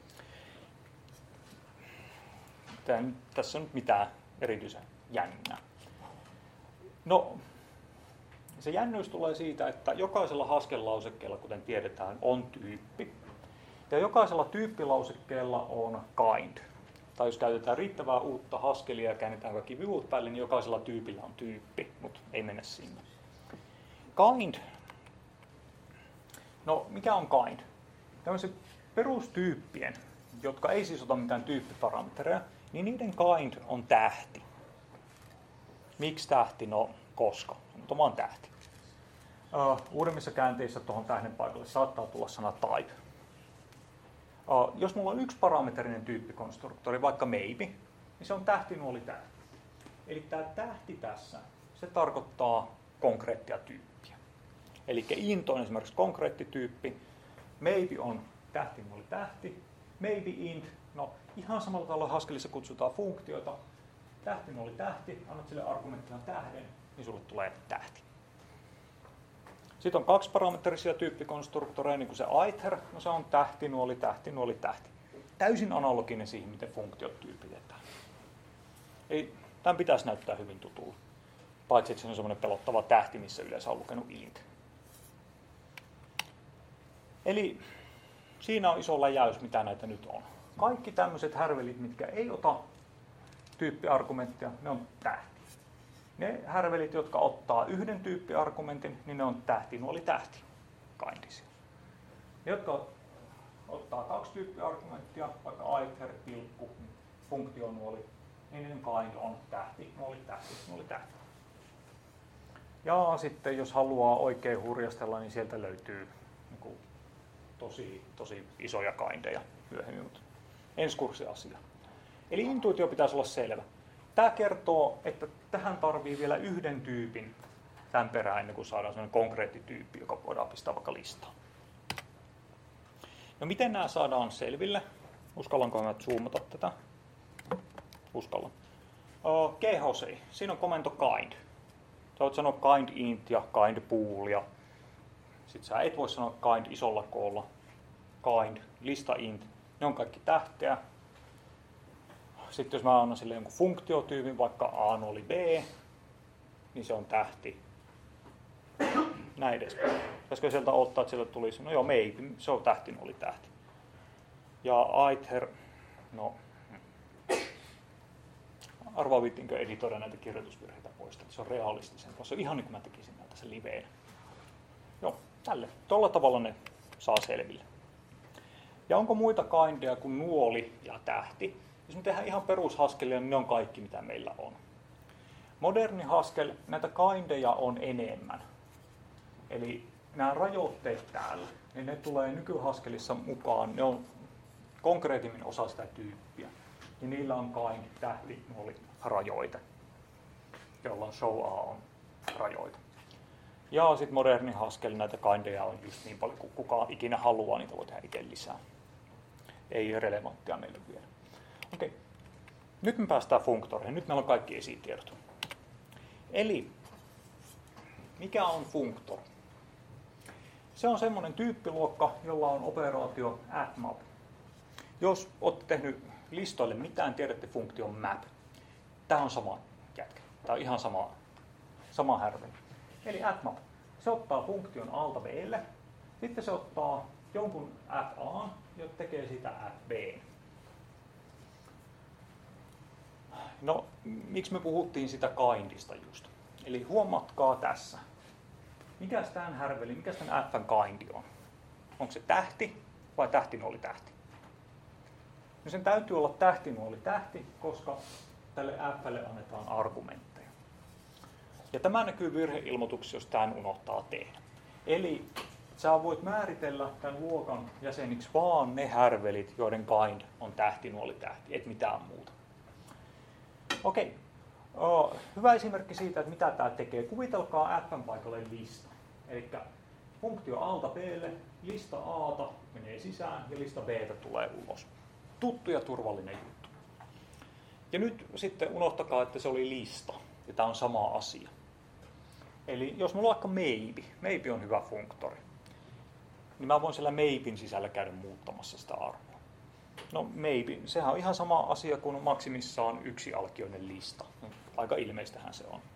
Tän, tässä on nyt mitään erityisen jännää. No, se jännyys tulee siitä, että jokaisella Haskell-lausekkeella, kuten tiedetään, on tyyppi. Ja jokaisella tyyppilausekkeella on kind. Tai jos käytetään riittävää uutta Haskellia ja käännetään kaikki vivut päälle, niin jokaisella tyypillä on tyyppi, mutta ei mennä sinne. Kind. No, mikä on kind? Tämmöiset perustyyppien, jotka ei siis ota mitään tyyppiparametreja, niin niiden kind on tähti. Miksi tähti? No, koska. Mutta vaan tähti. Uh, uudemmissa käänteissä tuohon tähden paikalle saattaa tulla sana type. Uh, jos mulla on yksi parametrinen tyyppikonstruktori, vaikka maybe, niin se on tähtinuoli tähti. Eli tämä tähti tässä, se tarkoittaa konkreettia tyyppiä. Eli int on esimerkiksi konkreettityyppi, maybe on tähtinuoli tähti, maybe int, no ihan samalla tavalla Haskellissa kutsutaan funktioita, tähtinuoli tähti, annat sille argumenttina tähden, niin sulle tulee tähti. Sitten on kaksi parametrisia tyyppikonstruktoreja, niin kuin se iter, no se on tähtinuoli, tähtinuoli, tähti. Täysin analoginen siihen, miten funktiot tyypitetään. Eli tämän pitäisi näyttää hyvin tutulta. Paitsi, että se on semmoinen pelottava tähti, missä yleensä on lukenut int. Eli siinä on iso läjäys, mitä näitä nyt on. Kaikki tämmöiset härvelit, mitkä ei ota tyyppiargumenttia, ne on tähti. Ne härvelit, jotka ottaa yhden tyyppiargumentin, niin ne on tähtinuoli tähti, kindisia. Ne, jotka ottaa kaksi tyyppiargumenttia, vaikka iter, pilkku, funktionuoli, niin niiden kind on tähti, nuoli, tähti, nuoli, tähti. Ja sitten jos haluaa oikein hurjastella, niin sieltä löytyy niin kuin, tosi, tosi isoja kindeja myöhemmin, mutta ensi kurssi asia. Eli intuitio pitäisi olla selvä. Tämä kertoo, että tähän tarvii vielä yhden tyypin tämän perään, ennen kuin saadaan sellainen konkreettityyppi, joka voidaan pistää vaikka listaan. No miten nämä saadaan selville? Uskallanko mä zoomata tätä? Uskallan. Uh, G H C. Siinä on komento kind. Sä voit sanoa kind int ja kind bool. Ja sit sä et voi sanoa kind isolla koolla. Kind, lista int. Ne on kaikki tähteä. Sitten jos mä annan sille jonkun funktiotyypin, vaikka a nuoli b, niin se on tähti. Näin edespäin. Pitäisikö sieltä ottaa, että sieltä tulisi, no joo, maybe, se on tähti nuoli tähti. Ja iter, No, arvaa viittiinkö editoida näitä kirjoitusvirheitä pois. Se on realistisempaa. Se on ihan niin kuin mä tekisin näitä se liveenä. Joo, tälle. Tuolla tavalla ne saa selville. Ja onko muita kindeja kuin nuoli ja tähti? Jos me tehdään ihan perushaskelia, niin ne on kaikki mitä meillä on. Moderni Haskell, näitä kindeja on enemmän. Eli nämä rajoitteet täällä, niin ne tulee nykyhaskelissa mukaan. Ne on konkreettimmin osa sitä tyyppiä. Ja niillä on kind, tähti, nuoli, rajoite, jolla show A on rajoite. Ja sitten moderni Haskell, näitä kindeja on just niin paljon kuin kukaan ikinä haluaa, niitä voi tehdä itse lisää. Ei relevanttia meille vielä. Okei. Nyt me päästään funktoreihin. Nyt meillä on kaikki esitiedot. Eli, mikä on funktori? Se on semmoinen tyyppiluokka, jolla on operaatio fmap. Jos olette tehnyt listoille mitään, tiedätte funktion map. Tämä on sama jätkä. Tämä on ihan sama, sama härveli. Eli fmap. Se ottaa funktion alta b:lle, sitten se ottaa jonkun fa ja tekee sitä fb. No, miksi me puhuttiin sitä kindista just? Eli huomatkaa tässä. Mikäs tämän härveli, mikäs tämän fn kindi on? Onko se tähti vai tähtinuoli tähti? No sen täytyy olla tähtinuoli tähti, koska tälle f:lle annetaan argumentteja. Ja tämä näkyy virheilmoituksessa, jos tämän unohtaa tehdä. Eli sä voit määritellä tämän luokan jäseniksi vaan ne härvelit, joiden kind on tähtinuoli tähti, et mitään muuta. Okei. Oh, hyvä esimerkki siitä, että mitä tämä tekee. Kuvitelkaa fn paikalle lista. Eli funktio alta b:lle, lista A:ta menee sisään ja lista B:tä tulee ulos. Tuttu ja turvallinen juttu. Ja nyt sitten unohtakaa, että se oli lista. Ja tämä on sama asia. Eli jos mulla on vaikka maybe, maybe on hyvä funktori, niin mä voin siellä mayben sisällä käydä muuttamassa sitä arvoa. No maybe, sehän on ihan sama asia kuin maksimissaan yksi alkioinen lista. Aika ilmeistähän se on.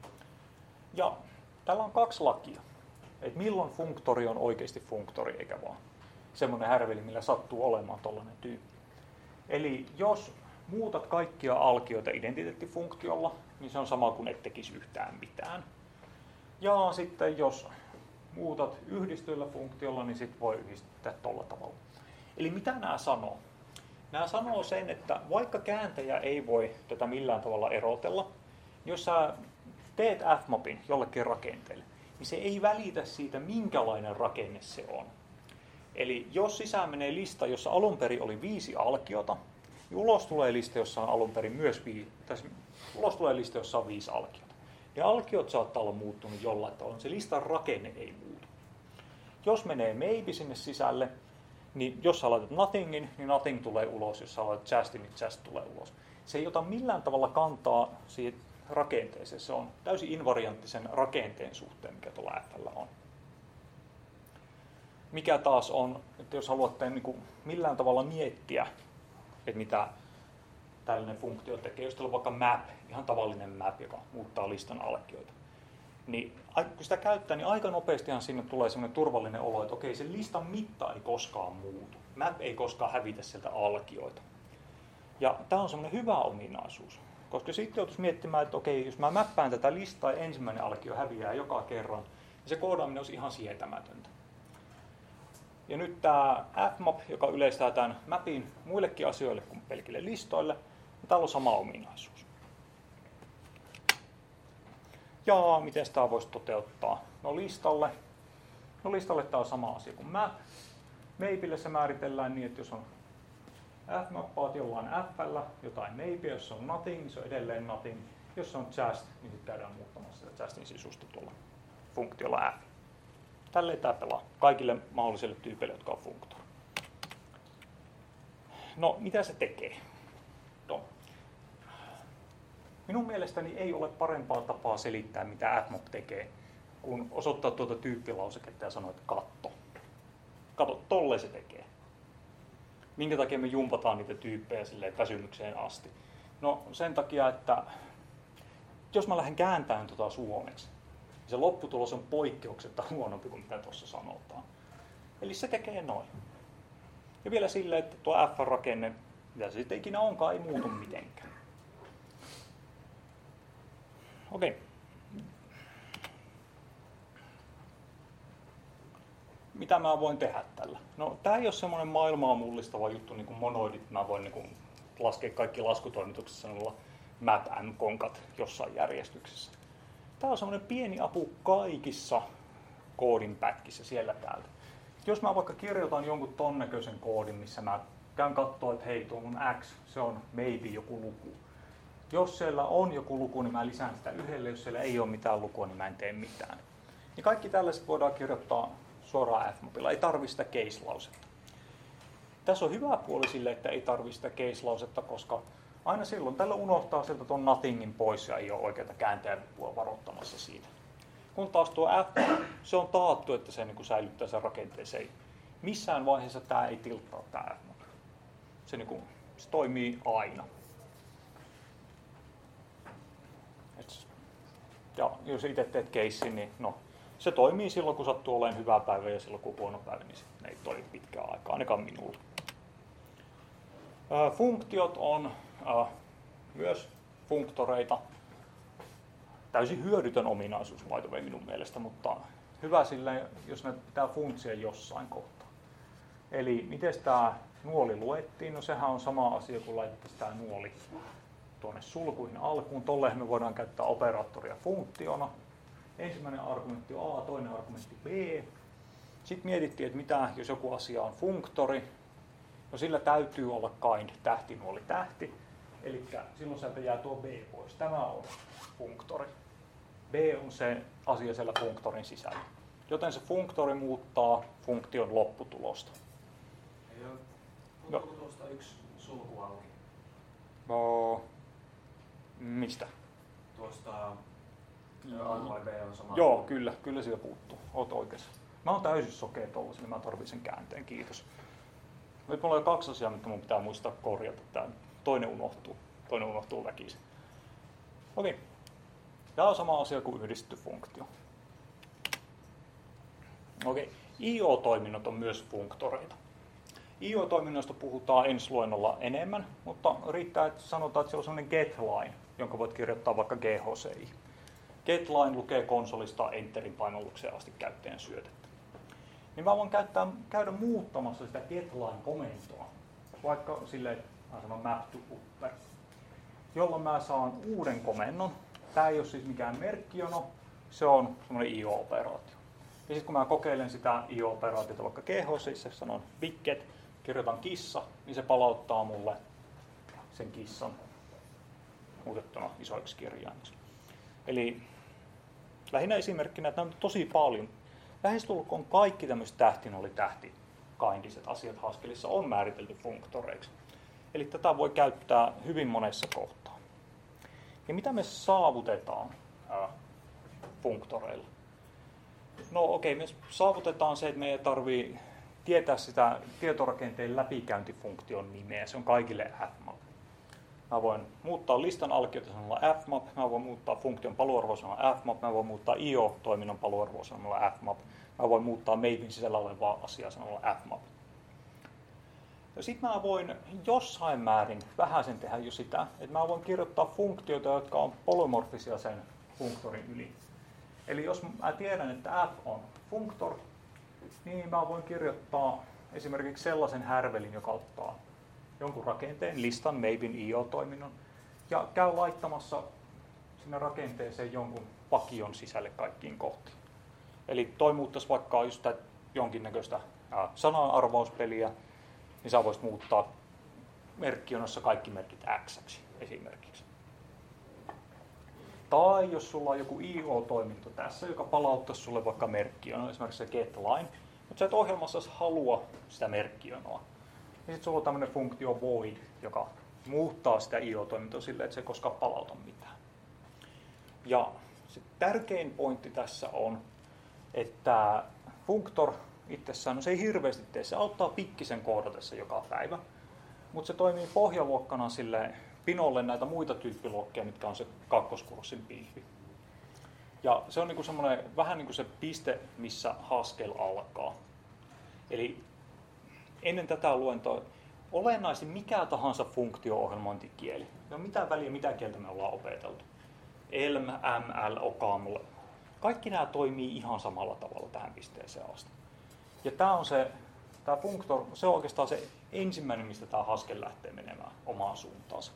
Ja täällä on kaksi lakia. Että milloin funktori on oikeasti funktori eikä vaan semmoinen härveli, millä sattuu olemaan tollainen tyyppi. Eli jos muutat kaikkia alkioita identiteettifunktiolla, niin se on sama kuin et tekisi yhtään mitään. Ja sitten jos muutat yhdistyillä funktiolla, niin sitten voi yhdistää tolla tavalla. Eli mitä nämä sanoo? Nämä sanoo sen, että vaikka kääntäjä ei voi tätä millään tavalla erotella, jos sä teet fmapin jollekin rakenteelle, niin se ei välitä siitä, minkälainen rakenne se on. Eli jos sisään menee lista, jossa alun perin oli viisi alkiota, niin ulos tulee lista, jossa on alun perin myös viisi, tai ulos tulee lista, jossa on viisi alkiota. Ja alkiot saattaa olla muuttunut jollain tavalla, se listan rakenne ei muutu. Jos menee maybe sinne sisälle, niin jos sä laitat nothingin, niin nothing tulee ulos, jos sä laitat justin, niin just tulee ulos. Se ei ota millään tavalla kantaa siihen rakenteeseen, se on täysin invarianttisen rakenteen suhteen, mikä tuolla f:llä on. Mikä taas on, että jos haluatte niin kuin millään tavalla miettiä, että mitä tällainen funktio tekee, jos teillä on vaikka map, ihan tavallinen map, joka muuttaa listan alkioita, niin kun sitä käyttää, niin aika nopeastihan sinne tulee sellainen turvallinen olo, että okei, sen listan mitta ei koskaan muutu. Map ei koskaan hävitä sieltä alkioita. Ja tämä on sellainen hyvä ominaisuus, koska sitten joutuisi miettimään, että okei, jos mä mäppään tätä listaa ja ensimmäinen alkio häviää joka kerran, niin se koodaaminen olisi ihan sietämätöntä. Ja nyt tämä fmap, joka yleistää tämän mapin muillekin asioille kuin pelkille listoille, niin täällä on sama ominaisuus. Ja miten sitä voisi toteuttaa? No listalle. No listalle tämä on sama asia kuin map. Maypille se määritellään niin, että jos on fmappaat jollain f:llä, jotain maybe, jos on nothing, niin se on edelleen nothing. Jos on just, niin sitten käydään muuttamassa sitä justin sisusta tuolla funktiolla f. Tälleen tämä pelaa kaikille mahdollisille tyypeille, jotka on funktori. No, mitä se tekee? No. Minun mielestäni ei ole parempaa tapaa selittää, mitä fmap tekee, kun osoittaa tuota tyyppilauseketta ja sanoa, että katso. Kato, tolle se tekee. Minkä takia me jumpataan niitä tyyppejä silleen väsymykseen asti? No sen takia, että jos mä lähden kääntämään tuota suomeksi, niin se lopputulos on poikkeuksetta huonompi kuin mitä tuossa sanotaan. Eli se tekee noin. Ja vielä silleen, että tuo f-rakenne Mitä se sitten ikinä onkaan, ei muutu mitenkään. Okei. Mitä mä voin tehdä tällä? No, tää ei ole semmoinen maailmaa mullistava juttu, niin kuin monoidit. Mä voin niin kuin laskea kaikki laskutoimitukset sanolla mät n konkat jossain järjestyksessä. Tää on semmoinen pieni apu kaikissa koodin pätkissä siellä täältä. Jos mä vaikka kirjoitan jonkun ton näköisen koodin, missä mä käyn katsoa, että hei, tuo mun x, se on maybe joku luku. Jos siellä on joku luku, niin mä lisään sitä yhdelle. Jos siellä ei ole mitään lukua, niin mä en tee mitään. Ja kaikki tällaiset voidaan kirjoittaa suoraan fmapilla. Ei tarvi sitä case-lausetta. Tässä on hyvä puoli sille, että ei tarvi sitä case-lausetta, koska aina silloin tällä unohtaa sieltä tuon nothingin pois ja ei ole oikeata kääntäjälippua varoittamassa siitä. Kun taas tuo f, se on taattu, että se niin säilyttää sen rakenteen. Se ei, missään vaiheessa tämä ei tilttaa tämä f. Se, niin kuin, se toimii aina. Et, ja jos itse teet keissin, niin no, se toimii silloin, kun sattuu olemaan hyvä päivä ja silloin, kun huono päivä, niin se ei toimi pitkään aikaa, ainakaan minulla. Ää, funktiot on ää, myös funktoreita. Täysin hyödytön ominaisuus by the way minun mielestä, mutta hyvä sillä, jos ne pitää funtsia jossain kohtaa. Eli miten tämä nuoli luettiin? No sehän on sama asia kuin laittaisiin tämä nuoli tuonne sulkuihin alkuun. Tolleen me voidaan käyttää operaattoria funktiona. Ensimmäinen argumentti on A, toinen argumentti B. Sitten mietittiin, että mitä jos joku asia on funktori. No sillä täytyy olla kind tähti, nuoli, tähti. Eli silloin sieltä jää tuo B pois. Tämä on funktori. B on se asia siellä funktorin sisällä. Joten se funktori muuttaa funktion lopputulosta. Ei ole. Muuttuuko tuosta yksi sulku auki? No, mistä? Tuosta A vai B on sama. Joo, kyllä, kyllä siitä puuttuu. Oot oikeassa. Mä oon täysin sokea tuollaisen, niin mä tarvitsen käänteen. Kiitos. Nyt mulla on kaksi asiaa, mitkä mun pitää muistaa korjata. Tää toinen unohtuu. Toinen unohtuu väkisin. Okei. Tämä on sama asia kuin yhdistetty funktio. Okei. I O-toiminnot on myös funktoreita. I O-toiminnoista puhutaan ensi luennolla enemmän, mutta riittää, että sanotaan, että siellä on sellainen getLine, jonka voit kirjoittaa vaikka G H C I. getLine lukee konsolista enterin painallukseen asti käyttäjän syötettä. Niin mä voin käyttää, käydä muuttamassa sitä getLine-komentoa, vaikka silleen, että mä sanon map to upper, jolloin mä saan uuden komennon. Tämä ei ole siis mikään merkkijono, se on semmoinen I O-operaatio. Ja sitten kun mä kokeilen sitä I O-operaatiota vaikka G H C I:ssä, sanon wicket, kirjoitan kissa, niin se palauttaa mulle sen kissan muutettuna isoiksi kirjaimiksi. Eli lähinnä esimerkkinä, että on tosi paljon. Lähestulkoon kaikki tämmöiset tähtinoli tähti kindiset asiat Haskellissa on määritelty funktoreiksi. Eli tätä voi käyttää hyvin monessa kohtaa. Ja mitä me saavutetaan ää, funktoreilla? No okei, okay, me saavutetaan se, että me ei tarvitse tietää sitä tietorakenteen läpikäyntifunktion nimeä. Se on kaikille fmap. Mä voin muuttaa listan alkiota sanalla fmap, mä voin muuttaa funktion paluarvoa sanalla fmap, mä voin muuttaa I O-toiminnon paluarvoa sanalla fmap, mä voin muuttaa maven sisällä olevaa asiaa sanalla fmap. Sitten mä voin jossain määrin vähäsen tehdä jo sitä, että mä voin kirjoittaa funktioita, jotka on polymorfisia sen funktorin yli. Eli jos mä tiedän, että f on funktor, niin mä voin kirjoittaa esimerkiksi sellaisen härvelin, joka ottaa jonkun rakenteen, listan, maven, I O-toiminnon, ja käy laittamassa sinne rakenteeseen jonkun pakion sisälle kaikkiin kohtiin. Eli toi muuttaisi vaikka just jonkinnäköistä sanan-arvauspeliä, niin sä voisit muuttaa merkkijonossa kaikki merkit X esimerkiksi. Tai jos sulla on joku I O-toiminto tässä, joka palauttaisi sulle vaikka merkkijono, esimerkiksi se getLine, mutta sä et ohjelmassa halua sitä merkkijonoa. Niin sitten sulla on tämmöinen funktio void, joka muuttaa sitä I O-toimintoa silleen, että se ei koskaan palauta mitään. Ja se tärkein pointti tässä on, että funktor itsessään, no se ei hirveästi tee, se auttaa pikkisen koodatessa joka päivä, mutta se toimii pohjaluokkana sille pinolle näitä muita tyyppiluokkia, mitkä on se kakkoskurssin pilvi. Ja se on niinku semmoinen, vähän niin kuin se piste, missä Haskell alkaa. Eli ennen tätä luentoa olennaisin mikä tahansa funktio-ohjelmointikieli. No mitä väliä, mitä kieltä me ollaan opeteltu. Elm, M L, Ocaml. Kaikki nämä toimii ihan samalla tavalla tähän pisteeseen asti. Ja tämä on se, tämä Functor, se on oikeastaan se ensimmäinen, mistä tämä Haskell lähtee menemään omaan suuntaansa.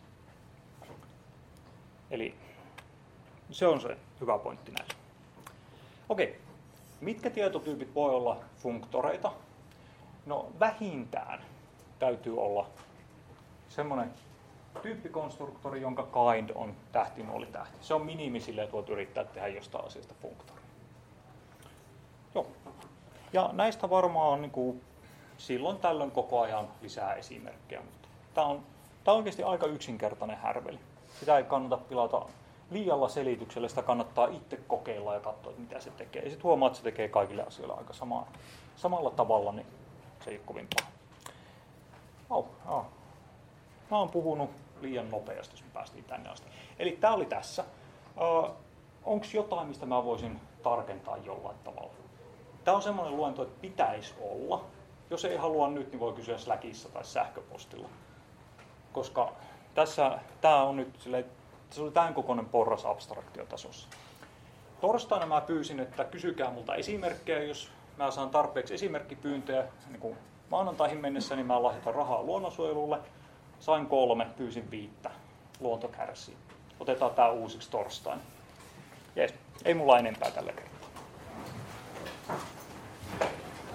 Eli se on se hyvä pointti näillä. Okei, mitkä tietotyypit voi olla funktoreita? No vähintään täytyy olla semmoinen tyyppikonstruktori, jonka kind on tähti, nuoli, tähti. Se on minimi sille, että voit yrittää tehdä jostain asiasta funktoria. Joo. Ja näistä varmaan on niin kuin silloin tällöin koko ajan lisää esimerkkejä. Mutta tämä on, tämä on oikeasti aika yksinkertainen härveli. Sitä ei kannata pilata liialla selityksellä, sitä kannattaa itse kokeilla ja katsoa, mitä se tekee. Ja sitten huomaa, että se tekee kaikille asioille aika sama, samalla tavalla, niin se ei ole kovin paha. Oh, oh. Mä oon puhunut liian nopeasti, jos me päästiin tänne asti. Eli tää oli tässä. Uh, Onko jotain, mistä mä voisin tarkentaa jollain tavalla? Tää on semmoinen luento, että pitäisi olla. Jos ei halua nyt, niin voi kysyä Slackissa tai sähköpostilla. Koska tässä tää on nyt silleen, se oli tämän kokoinen porras abstraktiotasossa. Torstaina mä pyysin, että kysykää multa esimerkkejä, jos mä saan tarpeeksi esimerkkipyyntöjä. Niin kun maanantaihin mennessä, niin mä lahjoitan rahaa luonnonsuojelulle. Sain kolme, pyysin viittä. Luonto kärsii. Otetaan tää uusiksi torstaina. Jees, ei mulla enempää tällä kertaa.